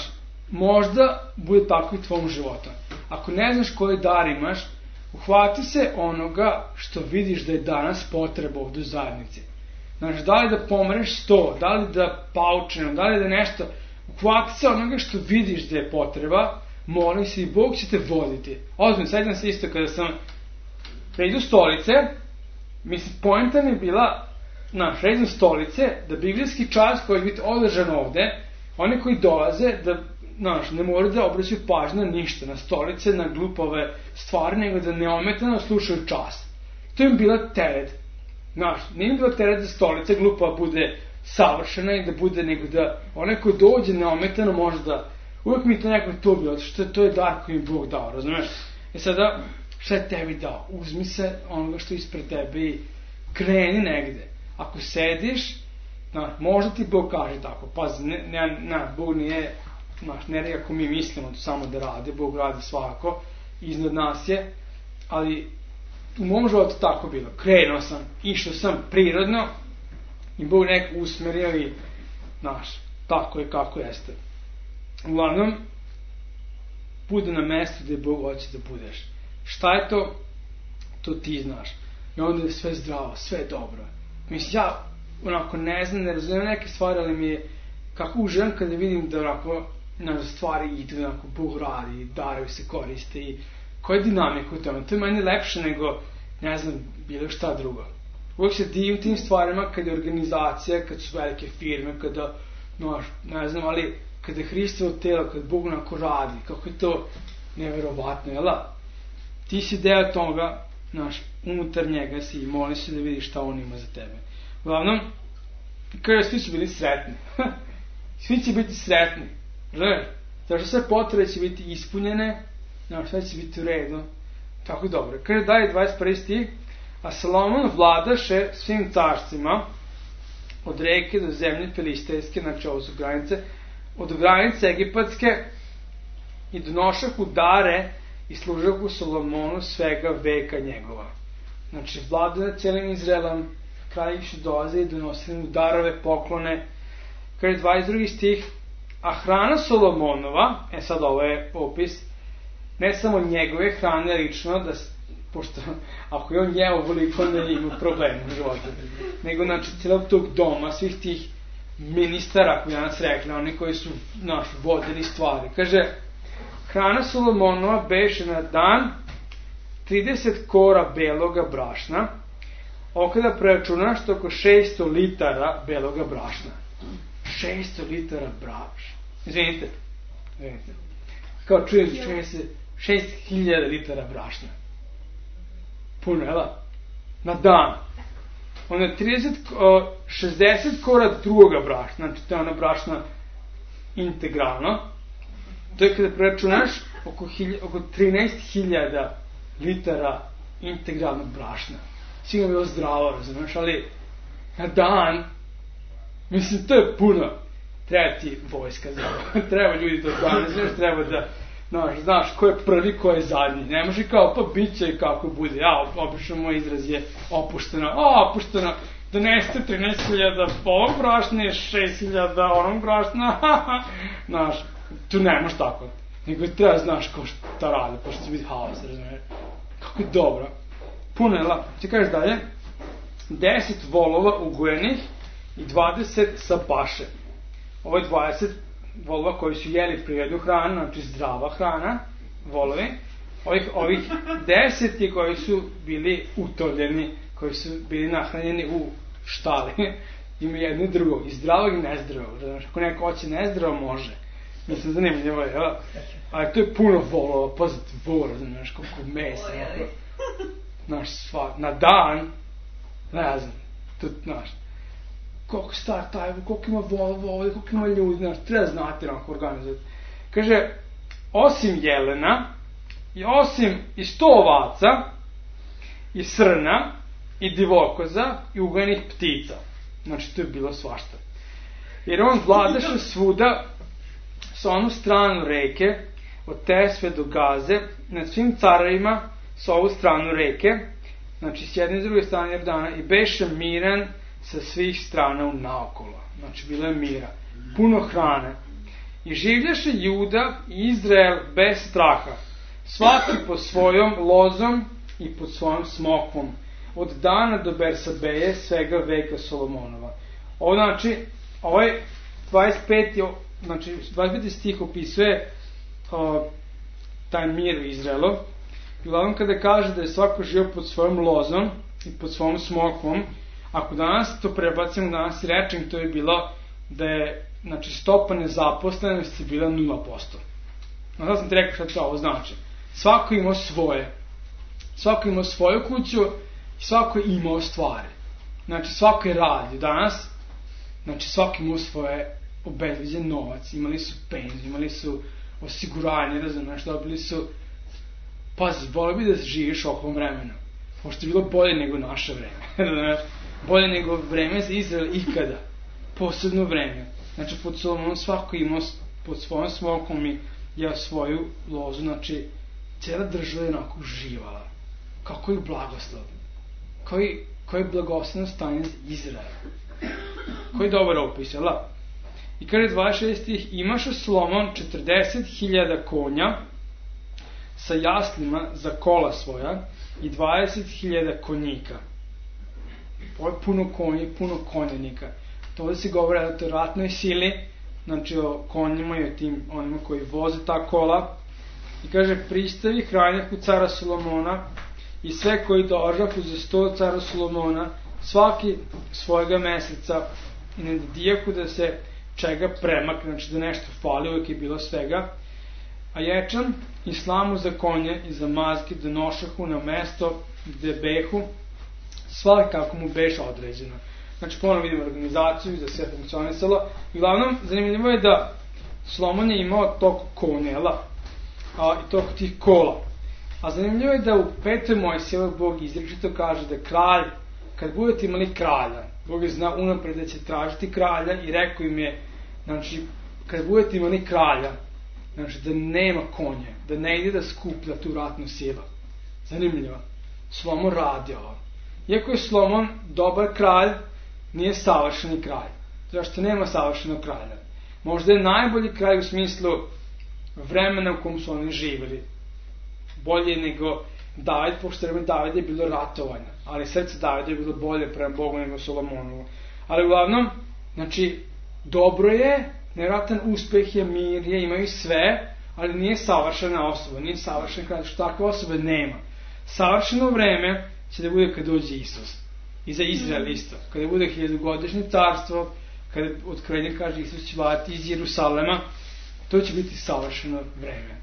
možda bude tako i tvojom životom. Ako ne znaš koji dar imaš, uhvati se onoga što vidiš da je danas potreba ovdje u zajednici. Znaš, da li da pomereš sto, da li da paučeno, da li da nešto, uhvati se onoga što vidiš da je potreba, molim se i Bog će te voditi. Ozbiljno, sećam se isto kada sam pređu stolice, mislim, poenta mi je bila, znaš, pređu stolice, da biblijski čas koji je biti održan ovde, oni koji dolaze, da, znaš, ne moraju da obraćaju pažnju na ništa, na stolice, na glupove stvari, nego da neometano slušaju čas. To im bila teret. Znaš, nije mi bilo teret da stolica glupa bude savršena i da bude, nego da onaj ko dođe neometano može da, uvijek mi to neko to bilo, što to je dar koji mi Bog dao, razumeš? E sada, šta je tebi dao? Uzmi se onoga što je ispred tebe i kreni negde. Ako sediš, znaš, možda ti Bog kaže tako, pazi, ne, ne, ne, Bog nije, znaš, ne reka ako mi mislimo to samo da radi, Bog radi svako, iznad nas je, ali u mom životu tako bilo. Krenuo sam, išao sam prirodno i Bog neko usmerio i, znaš, tako je kako jeste. Uglavnom, budi na mestu gde Bog hoće da budeš. Šta je to? To ti znaš. I onda je sve zdravo, sve dobro. Mislim, ja onako ne znam, ne razumijem neke stvari, ali mi je kako uživam kada vidim da onako, znaš, stvari idu, onako, Bog radi, darovi se koriste i koja je dinamika u tome. To je meni lepše nego, ne znam, bilo šta drugo. Uvijek se divim tim stvarima kada je organizacija, kada su velike firme, kada, znaš, ne znam, ali kada je Hristovo telo, kada Bog onako radi, kako je to neverovatno, jel da? Ti si deo toga, znaš, unutar njega si i moli se da vidiš šta on ima za tebe. Uglavnom, kada svi su bili sretni. Svi će biti sretni. Znaš, zato sve potrebe će biti ispunjene, znaš, sve će biti u redu. Tako dobro. Kada daje dvadeset prvi stih, a Salomon vladaše svim carstvima od reke do zemlje filistejske, znači ovo su granice, od granice egipatske i donošahu dare i služahu Salomonu svega veka njegova. Znači, vlada nad cijelim Izraelom, kralji su dolaze i donosili mu darove, poklone. Kada je dvadeset drugi stih, a hrana Solomonova, e sad ovo je opis, ne samo njegove hrane lično, da pošto ako je on jeo ovoliko, onda je imao problem u životu. Nego, znači, celog tog doma, svih tih ministara, koji danas rekli, oni koji su, znaš, vodili stvari. Kaže, hrana Solomonova beše na dan trideset kora beloga brašna, ovo kada preračunaš, to oko šesto litara beloga brašna. šesto litara brašna. Izvinite. Izvinite. Kao čujem, čujem se šest hiljada litara brašna. Puno, jela? Na dan. Onda je trideset, šezdeset kora drugoga brašna, znači to je ona brašna integralno. To je kada preračunaš oko, oko trinaest hiljada litara integralnog brašna. Sigurno je bilo zdravo, razumeš, ali na dan, mislim, to je puno. Treba ti vojska za ovo. Treba ljudi to organizuješ, treba da, znaš, znaš, ko je prvi, ko je zadnji. Ne može kao, pa bit će kako bude. Ja, obično moj izraz je opušteno. A, opušteno, doneste trinaest hiljada ovog brašna, šest hiljada onog brašna, znaš, tu ne može tako. Nego treba znaš ko šta radi, pošto će biti haos, razumiješ. Kako je dobro. Puno je la. Ti kažeš dalje, deset volova ugojenih i dvadeset sa paše. Ovo je dvadeset volova koji su jeli prirodnu hranu, znači zdrava hrana, volovi. Ovih, ovih deset je koji su bili utovljeni, koji su bili nahranjeni u štali. Ima jedno i drugo, i zdravog i nezdravog. Znači, ako neko hoće nezdravo, može. Mislim, zanimljivo je, jel? Ali to je puno volova, pazite, vor, znaš, koliko mesa. Znaš, sva, na dan, ne znam, to, znaš, koliko star taj, koliko ima volova ovdje, koliko ima ljudi, znaš, treba znati onako organizati. Kaže, osim jelena, i osim i sto ovaca, i srna, i divokoza, i ugojenih ptica. Znači, to je bilo svašta. Jer on vladaše svuda sa onu stranu reke, od Tesve do Gaze, nad svim carevima sa ovu stranu reke, znači s jedne i s druge strane Jordana, i beše miran sa svih strana naokolo. Znači, bilo je mira. Puno hrane. I življaše Juda i Izrael bez straha, svaki po svojom lozom i pod svojom smokvom, od dana do Bersabeje, svega veka Solomonova. Ovo znači, ovaj dvadeset peti, znači, dvadeset peti stih opisuje o, taj mir u Izraelu. I uglavnom kada kaže da je svako živio pod svojom lozom i pod svojom smokvom, ako danas to prebacimo, danas i rečem, to je bilo da je, znači, stopa nezaposlenosti bila nula posto. No, sad sam ti rekao šta to ovo znači. Svako imao svoje. Svako imao svoju kuću i svako imao stvari. Znači, svako je radio. Danas, znači, svako imao svoje obezbeđen novac. Imali su penziju, imali su osiguranje, razumiješ, dobili su. Pazi, volio bi da živiš okolo vremena. Pošto je bilo bolje nego naše vreme. Bolje nego vreme za Izrael ikada. Posebno vreme. Znači, pod Solomonom svako imao pod svojom smokom i ja svoju lozu. Znači, cijela država je onako uživala. Kako je blagoslov. Koji, koji je blagoslovno stanje za Izrael. Koji je dobar opis, jel? I kada je dvadeset šest imaše Solomon četrdeset hiljada konja sa jaslima za kola svoja i dvadeset hiljada konjika. Ovo je puno konji, puno konjanika. To ovdje se govori o toj ratnoj sili, znači o konjima i o tim onima koji voze ta kola. I kaže, pristavi hranjahu cara Solomona i sve koji dožahu za sto cara Solomona, svaki svojega meseca, i ne dijahu da se čega premakne, znači da nešto fali, uvijek je bilo svega. A ječan i slamu za konje i za mazge donošahu na mesto gde behu, svaki kako mu beše određeno. Znači, ponovno vidimo organizaciju, da sve funkcionisalo. I uglavnom, zanimljivo je da Solomon je imao tog konjela a, i tog tih kola. A zanimljivo je da u petoj Mojsijevoj Bog izričito kaže da kralj, kad budete imali kralja, Bog je zna unapred da će tražiti kralja i rekao im je, znači, kad budete imali kralja, znači da nema konje, da ne ide da skuplja tu ratnu silu. Zanimljivo. Solomon radi ovo. Iako je Solomon dobar kralj, nije savršeni kralj. Zašto nema savršenog kralja? Možda je najbolji kralj u smislu vremena u kom su oni živjeli. Bolje nego David, pošto vreme Davida je bilo ratovanja, ali srce Davida je bilo bolje prema Bogu nego Solomonovo. Ali uglavnom, znači, dobro je, nevjerojatan uspeh je, mir je, imaju sve, ali nije savršena osoba, nije savršena kada što takve osobe nema. Savršeno vreme će da bude kad dođe Isus. I za Izrael isto. Kada bude hiljadugodišnje carstvo, kada Otkrivenje kaže Isus će vladati iz Jerusalema, to će biti savršeno vreme.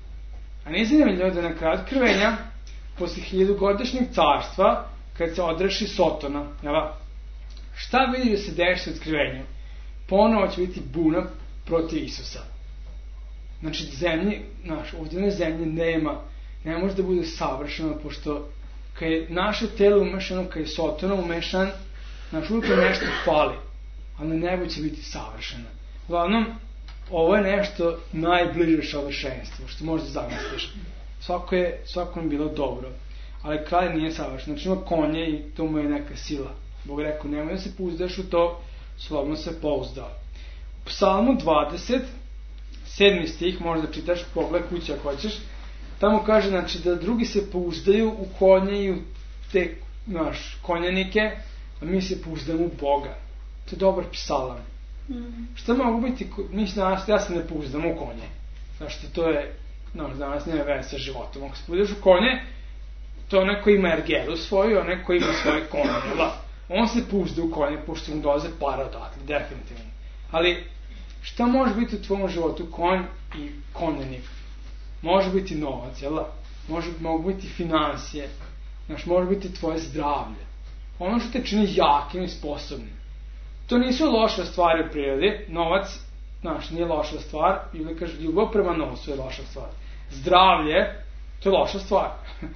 A nije zanimljivo da na kraju Otkrivenja, posle hiljadugodišnjeg carstva, kad se odreši Sotona, jel? Šta vidi da se desi u Otkrivenju? Ponovo će biti buna protiv Isusa. Znači, zemlji, naš, ovdje na zemlji nema, ne može da bude savršeno, pošto kad je naše telo umešano, kad je Sotona umešan, naš uvijek nešto fali, ali na nebu će biti savršeno. Uglavnom, ovo je nešto najbliže savršenstvu, što možeš da zamisliš. Svako je, svako je bilo dobro, ali kralj nije savršen. Znači, ima konje i to mu je neka sila. Bog je rekao, nemoj da se pouzdaš u to, Solomon se pouzdao. U Psalmu dvadeset, sedmi stih, možda čitaš, pogledaj kući ako hoćeš, tamo kaže, znači, da drugi se pouzdaju u konje i u te, naš, konjanike, a mi se pouzdamo u Boga. To je dobar psalam. Mm. Šta mogu biti, mi se danas, ja se ne pouzdam u konje. Znači, to je, no, danas nema veze sa životom. Ako se pouzdaš u konje, to je neko ima ergelu svoju, a neko ima svoje konje, da. On se pouzda u konje, pošto mu dolaze para odatle, definitivno. Ali, šta može biti u tvojom životu konj i konjanik? Može biti novac, jel da? Može, mogu biti financije, znaš, može biti tvoje zdravlje. Ono što te čini jakim i sposobnim. To nisu loše stvari u prirodi, novac, znaš, nije loša stvar, ili kaže, ljubav prema novcu je loša stvar. Zdravlje, to je loša stvar.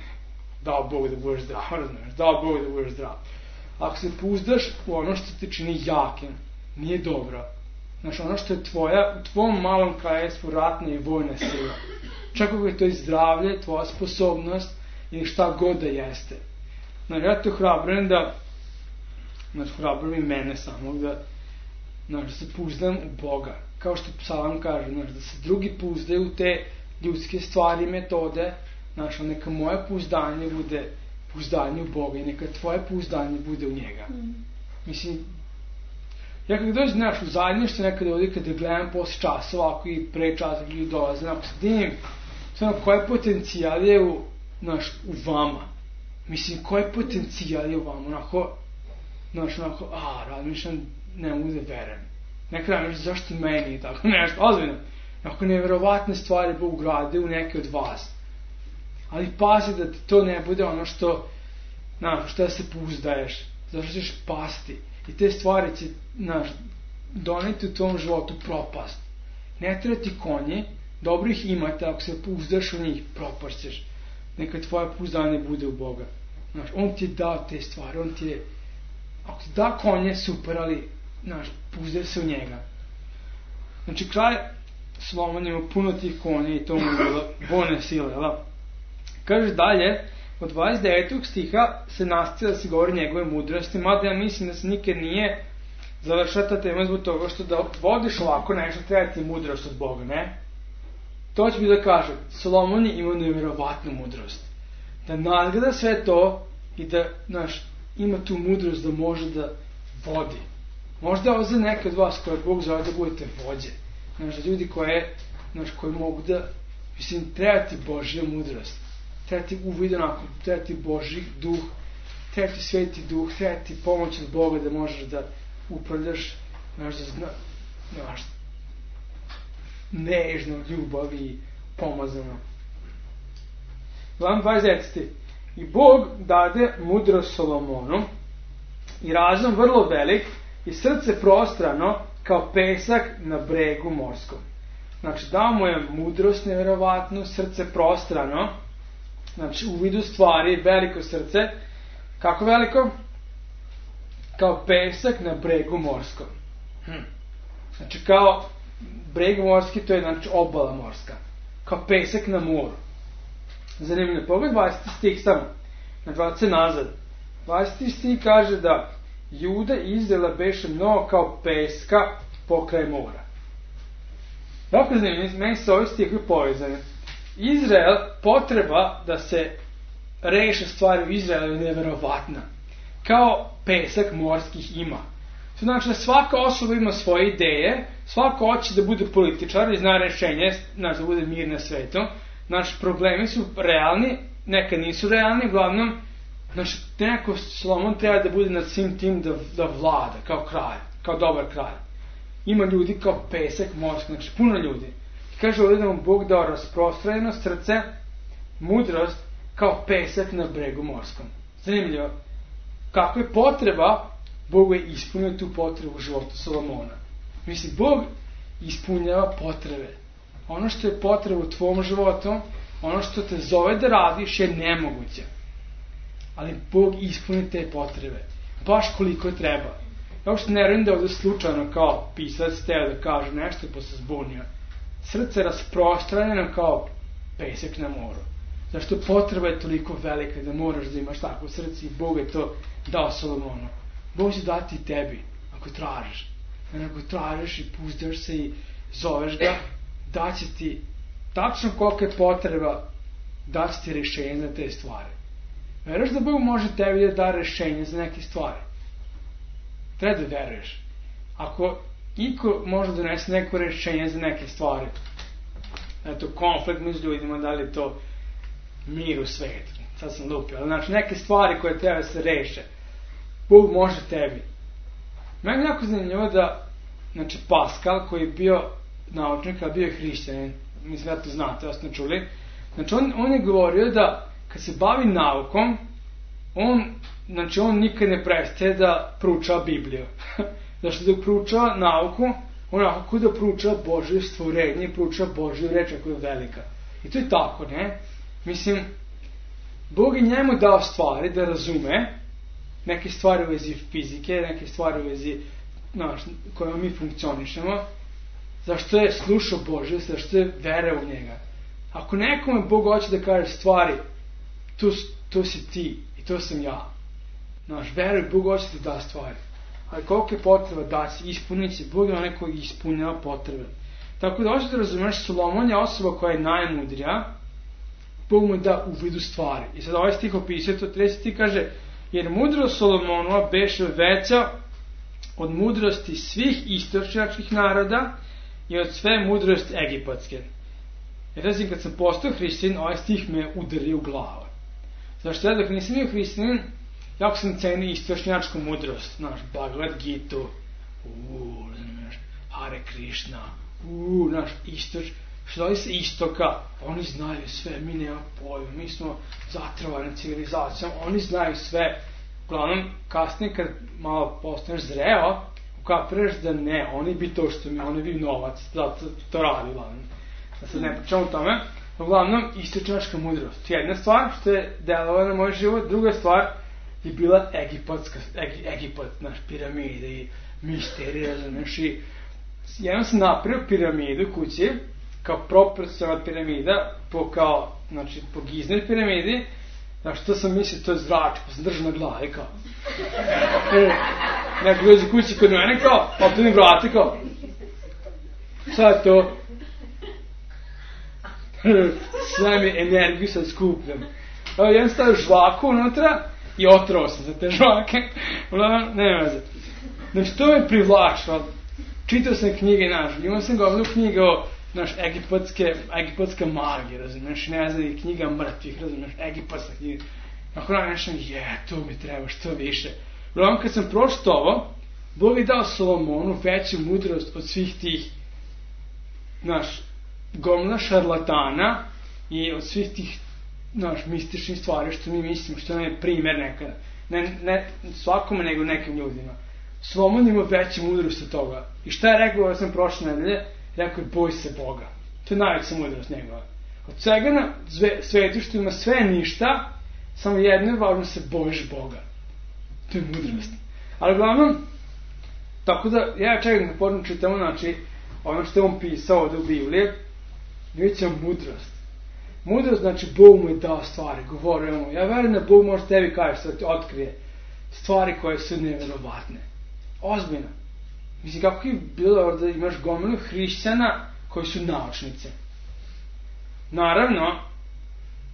Dao Bog da budeš zdrav, razumiješ, dao Bog da budeš zdrav. Ako se pouzdaš u ono što te čini jakim, nije dobro. Znaš, ono što je tvoja, u tvom malom kraljevstvu ratna i vojna sila. Čak ako je to i zdravlje, tvoja sposobnost ili šta god da jeste. Znači, ja te hrabrujem da, znači, hrabrujem i mene samog, da, znači, da se pouzdam u Boga. Kao što psalam kaže, znači, da se drugi pouzdaju u te ljudske stvari i metode, znači, neka moje pouzdanje bude pouzdanje u Boga i neka tvoje pouzdanje bude u njega. Mm. Mislim, ja kada dođem, znaš, u zajedništvo nekada ovdje, kada gledam posle časova, ako i pre časa ljudi dolaze, ako se dinim, stvarno, koji potencijal je u, znaš, u vama? Mislim, koji potencijal je u vama? Onako, znaš, onako, a, razmišljam, ne mogu da verujem. Nekada razmišljam, zašto meni i tako, nešto, ozbiljno. Onako, nevjerovatne stvari Bog ugrade u neke od vas. Ali pazi da ti to ne bude ono što, znaš, što da se pouzdaješ, zašto ćeš pasti. I te stvari će, znaš, doneti u tvom životu propast. Ne treba ti konji, dobro ih imate, ako se pouzdaš u njih, propašćeš. Neka tvoje pouzdanje bude u Boga. Znaš, on ti je dao te stvari, on ti je, ako ti da konje, super, ali, znaš, pouzdaj se u njega. Znači, kralj Solomon ima puno tih konja i to mu je bilo vojne sile, jel? Kaže dalje, od dvadeset devetog stiha se nastavlja da se govori njegove mudrosti, mada ja mislim da se nikad nije završila ta tema zbog toga što da vodiš ovako nešto, treba ti mudrost od Boga, ne? To će mi da kaže, Solomon je imao nevjerovatnu mudrost. Da nadgleda sve to i da, znaš, ima tu mudrost da može da vodi. Možda ovo za neke od vas koje Bog zove da budete vođe. Znaš, da ljudi koje, znaš, koji mogu da, mislim, treba ti Božja mudrost. Treba ti uvid onako, treba ti Božji duh, treba ti sveti duh, treba ti pomoć od Boga da možeš da upravljaš, znaš, da zna, znaš, nežno, ljubav i pomazano. Glavno dvadeset devet. I Bog dade mudrost Solomonu i razum vrlo velik i srce prostrano kao pesak na bregu morskom. Znači, dao mu je mudrost nevjerovatnu, srce prostrano, znači u vidu stvari, veliko srce. Kako veliko? Kao pesak na bregu morskom. Hm. Znači kao breg morski, to je znači obala morska. Kao pesak na moru. Zanimljivo. Pogled dvadeseti stih samo. Na dvadeset nazad. dvadeseti stih kaže da Juda i Izraela beše mnogo kao peska pokraj mora. Dakle, zanimljivo, meni se ovi stihovi povezani. Izrael potreba da se reše stvari u Izraelu je neverovatna. Kao pesak morskih ima. To znači da svaka osoba ima svoje ideje, svako hoće da bude političar i zna rešenje, znači da bude mir na svetu. Naši problemi su realni, nekad nisu realni, uglavnom, znači neko Solomon treba da bude nad svim tim da, da vlada, kao kralj, kao dobar kralj. Ima ljudi kao pesak morski, znači puno ljudi. I kaže ovdje da mu Bog dao rasprostranjeno srce, mudrost, kao pesak na bregu morskom. Zanimljivo. Kako je potreba, Bog je ispunio tu potrebu u životu Solomona. Mislim, Bog ispunjava potrebe. Ono što je potreba u tvom životu, ono što te zove da radiš je nemoguće. Ali Bog ispuni te potrebe. Baš koliko treba. Ja uopšte ne verujem da ovdje slučajno kao pisac teo da kaže nešto pa se zbunio. Srce rasprostranjeno kao pesak na moru. Zašto potreba je toliko velika da moraš da imaš takvo srce i Bog je to dao Solomonu. Bog će dati i tebi, ako tražiš. Jer ako tražiš i puzdaš se i zoveš ga, daće ti tačno kolika je potreba, daće ti rešenje za te stvari. Veruješ da Bog može tebi da da rešenje za neke stvari? Treba da veruješ. Ako iko može da donese neko rešenje za neke stvari, eto, konflikt među ljudima, da li je to mir u svetu, sad sam lupio, ali znači neke stvari koje treba se reše, Bog može tebi. Meni je jako zanimljivo da, znači Paskal, koji je bio naučnik, a bio je hrišćanin, mislim da to znate, ja ste čuli, znači on, on je govorio da kad se bavi naukom, on, znači on nikad ne prestaje da proučava Bibliju. Zašto dok proučava nauku, onako da proučava Božje stvorenje i proučava Božju reč koja je velika. I to je tako, ne? Mislim, Bog je njemu dao stvari da razume, neke stvari u vezi fizike, neke stvari u vezi, znaš, kojima mi funkcionišemo, zašto je slušao Božje, zašto je verao u njega. Ako nekome Bog hoće da kaže stvari, to, to si ti i to sam ja. Znaš, veruj, Bog hoće da da stvari. Ali koliko je potreba da se ispunit će, Bog je onaj koji ispunjava potrebe. Tako da hoće da razumeš, Solomon je osoba koja je najmudrija, Bog mu da u vidu stvari. I sad ovaj stih opisuje to, treći ti kaže, jer mudrost Solomonova beše veća od mudrosti svih istočnjačkih naroda i od sve mudrosti egipatske. Jer razim, kad sam postao hrišćanin, ovaj stih me udario u glavu. Zašto ja dok nisam bio hrišćanin, jako sam cenio istočnjačku mudrost. Znaš, Bhagavad Gita, uuu, znaš, Hare Krishna, uuu, znaš, istoč, što li se istoka, oni znaju sve, mi nema pojma, mi smo zatrovani civilizacijom, oni znaju sve. Uglavnom, kasnije kad malo postaneš zreo, ukapiraš da ne, oni bi to što mi, oni bi novac, zato to radi, uglavnom. Da sad ne pričamo o tome. Uglavnom, istočnjačka mudrost. Jedna stvar što je delovala na moj život, druga stvar je bila egipatska, Eg, Egipat, naš piramide i misterije, znaš, i jednom sam napravio piramidu kući, kao proporcionalna piramida, po kao, znači, po giznoj piramidi, znaš, to sam mislio, to je zrač, pa sam držao na glavi, kao. E, neko dođe kući kod mene, kao, opet vrati, kao. Šta je to? Sve mi energiju sad skupljam. Evo, jedan stavio žvaku unutra i otrao sam za te žvake. Uglavnom, nema veze. Znači, to me privlačilo. Čitao sam knjige naš, imao sam govorio knjige o naš egipatske, egipatska magija, razumiješ, ne znam, i knjiga mrtvih, razumiješ, egipatska knjiga. Ako nam nešto, je, to mi treba, što više. Uglavnom, kad sam pročito ovo, Bog je dao Solomonu veću mudrost od svih tih, naš, gomila šarlatana i od svih tih, naš, mističnih stvari što mi mislimo, što nam je primjer nekada. Ne, ne svakome, nego nekim ljudima. Solomon ima veću mudrost od toga. I šta je rekao, ja sam prošle nedelje, rekao je, boj se Boga. To je najveća mudrost njegova. Od svega na svetu što ima sve ništa, samo jedno je važno, se bojiš Boga. To je mudrost. Ali uglavnom, tako da, ja čekam da počnem čitamo, znači, ono što je on pisao ovdje u Bibliji, vidjet ćemo mudrost. Mudrost, znači, Bog mu je dao stvari, govorio mu. Ja verujem da Bog može tebi kaži, da ti otkrije stvari koje su neverovatne. Ozbiljno. Mislim, kako je bilo da imaš gomilu hrišćana koji su naučnice. Naravno,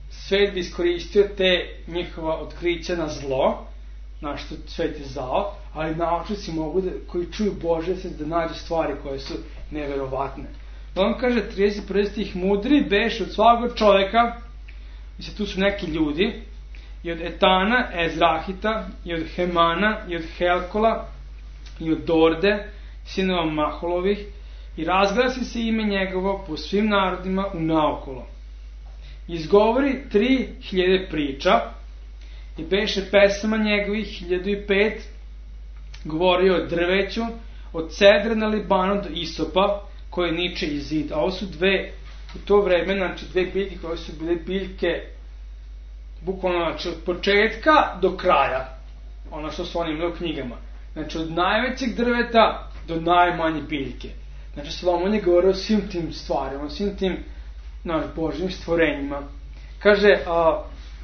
svet bi iskoristio te njihova otkrića na zlo, znaš što svet je zao, ali naučnici mogu da, koji čuju Božje svet, da nađu stvari koje su neverovatne. On kaže, trideset prvi stih, mudri beš od svakog čoveka, mislim, tu su neki ljudi, i od Etana, Ezrahita, i od Hemana, i od Helkola, i od Dorde, sinova Maholovih, i razglasi se ime njegovo po svim narodima u naokolo. Izgovori tri hiljade priča, i beše pesama njegovih hiljadu i pet, govorio o drveću, od cedra na Libanu do isopa, koje niče iz zid. A ovo su dve, u to vreme, znači dve biljke koje su bile biljke, bukvalno, znači, od početka do kraja, ono što su oni imali u knjigama. Znači, od najvećeg drveta do najmanje biljke. Znači, Solomon je govorio o svim tim stvarima, o svim tim, znači, Božjim stvorenjima. Kaže, a,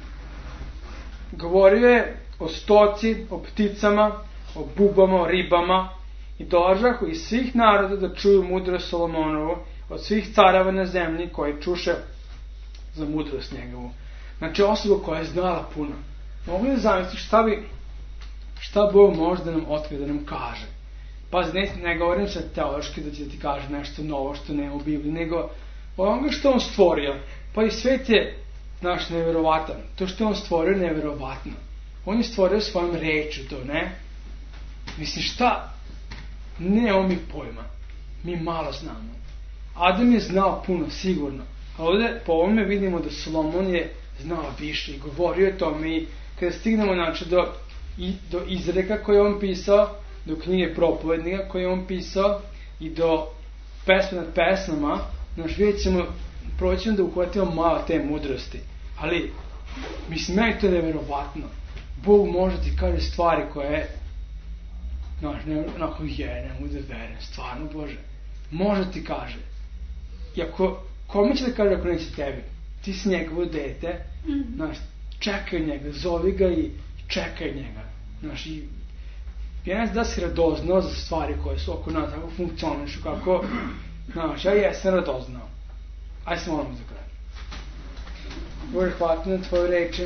govorio je o stoci, o pticama, o bubama, o ribama, i dolažahu iz svih naroda da čuju mudrost Solomonovu, od svih carava na zemlji koji čuše za mudrost njegovu. Znači, osoba koja je znala puno. Mogu da zamisli šta bi, šta Bog može da nam otkrije, da nam kaže. Pa ne, ne govorim sad teološki da će da ti kaže nešto novo što nema u Bibliji, nego onoga što on stvorio. Pa i svet je naš neverovatan. To što on stvorio je neverovatno. On je stvorio svojom rečju to, ne? Mislim, šta? Nemamo mi pojma. Mi malo znamo. Adam je znao puno, sigurno. A ovdje po ovome vidimo da Solomon je znao više i govorio je tome. I kada stignemo, znači, do, i, do izreka koje je on pisao, do knjige propovednika koje je on pisao i do pesme nad pesmama, znači, vidjet ćemo, proćemo da uhvatimo malo te mudrosti. Ali, mislim, meni to je neverovatno. Bog može ti kaže stvari koje, znaš, ne, onako je, ne mogu da verujem, stvarno, Bože. Može ti kaže. I ako, kome će da kaže ako neće tebi? Ti si njegovo dete, znaš, čekaj njega, zovi ga i čekaj njega. Znaš, i ja ne znam da si radoznao za stvari koje su oko nas, kako funkcionišu, kako, znaš, ja jesam radoznao. Ajde se molimo za kraj. Bože, hvala na tvoje reči.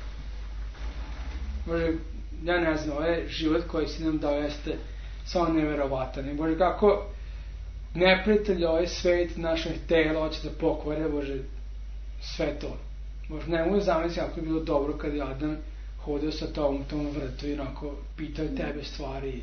Bože, ja ne znam, ovaj život koji si nam dao jeste samo neverovatan. I Bože, kako neprijatelj ovaj svet, naše telo, hoće da pokvare, Bože, sve to. Bože, ne mogu zamisliti kako je bilo dobro kad je Adam hodio sa tom u tom vrtu i onako pitao tebe stvari.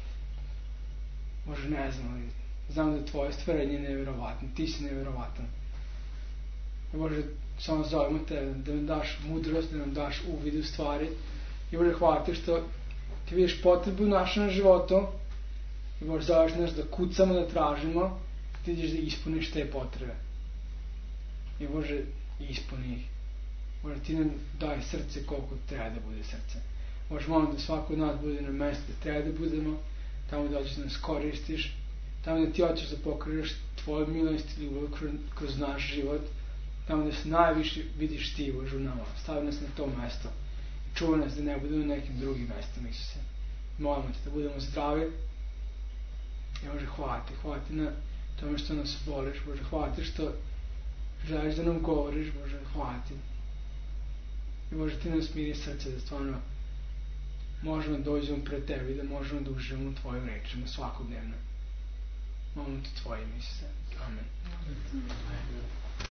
Bože, ne znam, znam da tvoje stvarenje je neverovatno, ti si neverovatan. Bože, samo zovemo tebe da nam daš mudrost, da nam daš uvid u stvari. I Bože, hvala ti što ti vidiš potrebu u našem životu i Bože, zoveš nas da kucamo, da tražimo, ti ideš da ispuniš te potrebe. I Bože, ispuni ih. Bože, ti nam daj srce koliko treba da bude srce. Bože, molim da svako od nas bude na mjestu da treba da budemo, tamo da hoćeš da nas koristiš, tamo da ti hoćeš da pokriješ tvoju milost i ljubav kroz, kroz naš život, tamo da se najviše vidiš ti, Bože, u nama. Stavi nas na to mjesto. Čuvaj nas da ne budemo na nekim drugim mjestima, Isuse. Molimo te da budemo zdravi. I Bože, hvala ti, hvala ti na tome što nas voliš, Bože, hvala ti što želiš da nam govoriš, Bože, hvala ti. I Bože, ti nam smiri srce da stvarno možemo da dođemo pred tebi, da možemo da uživamo u tvojim rečima svakodnevno. Molimo te tvojim, Isuse. Amen.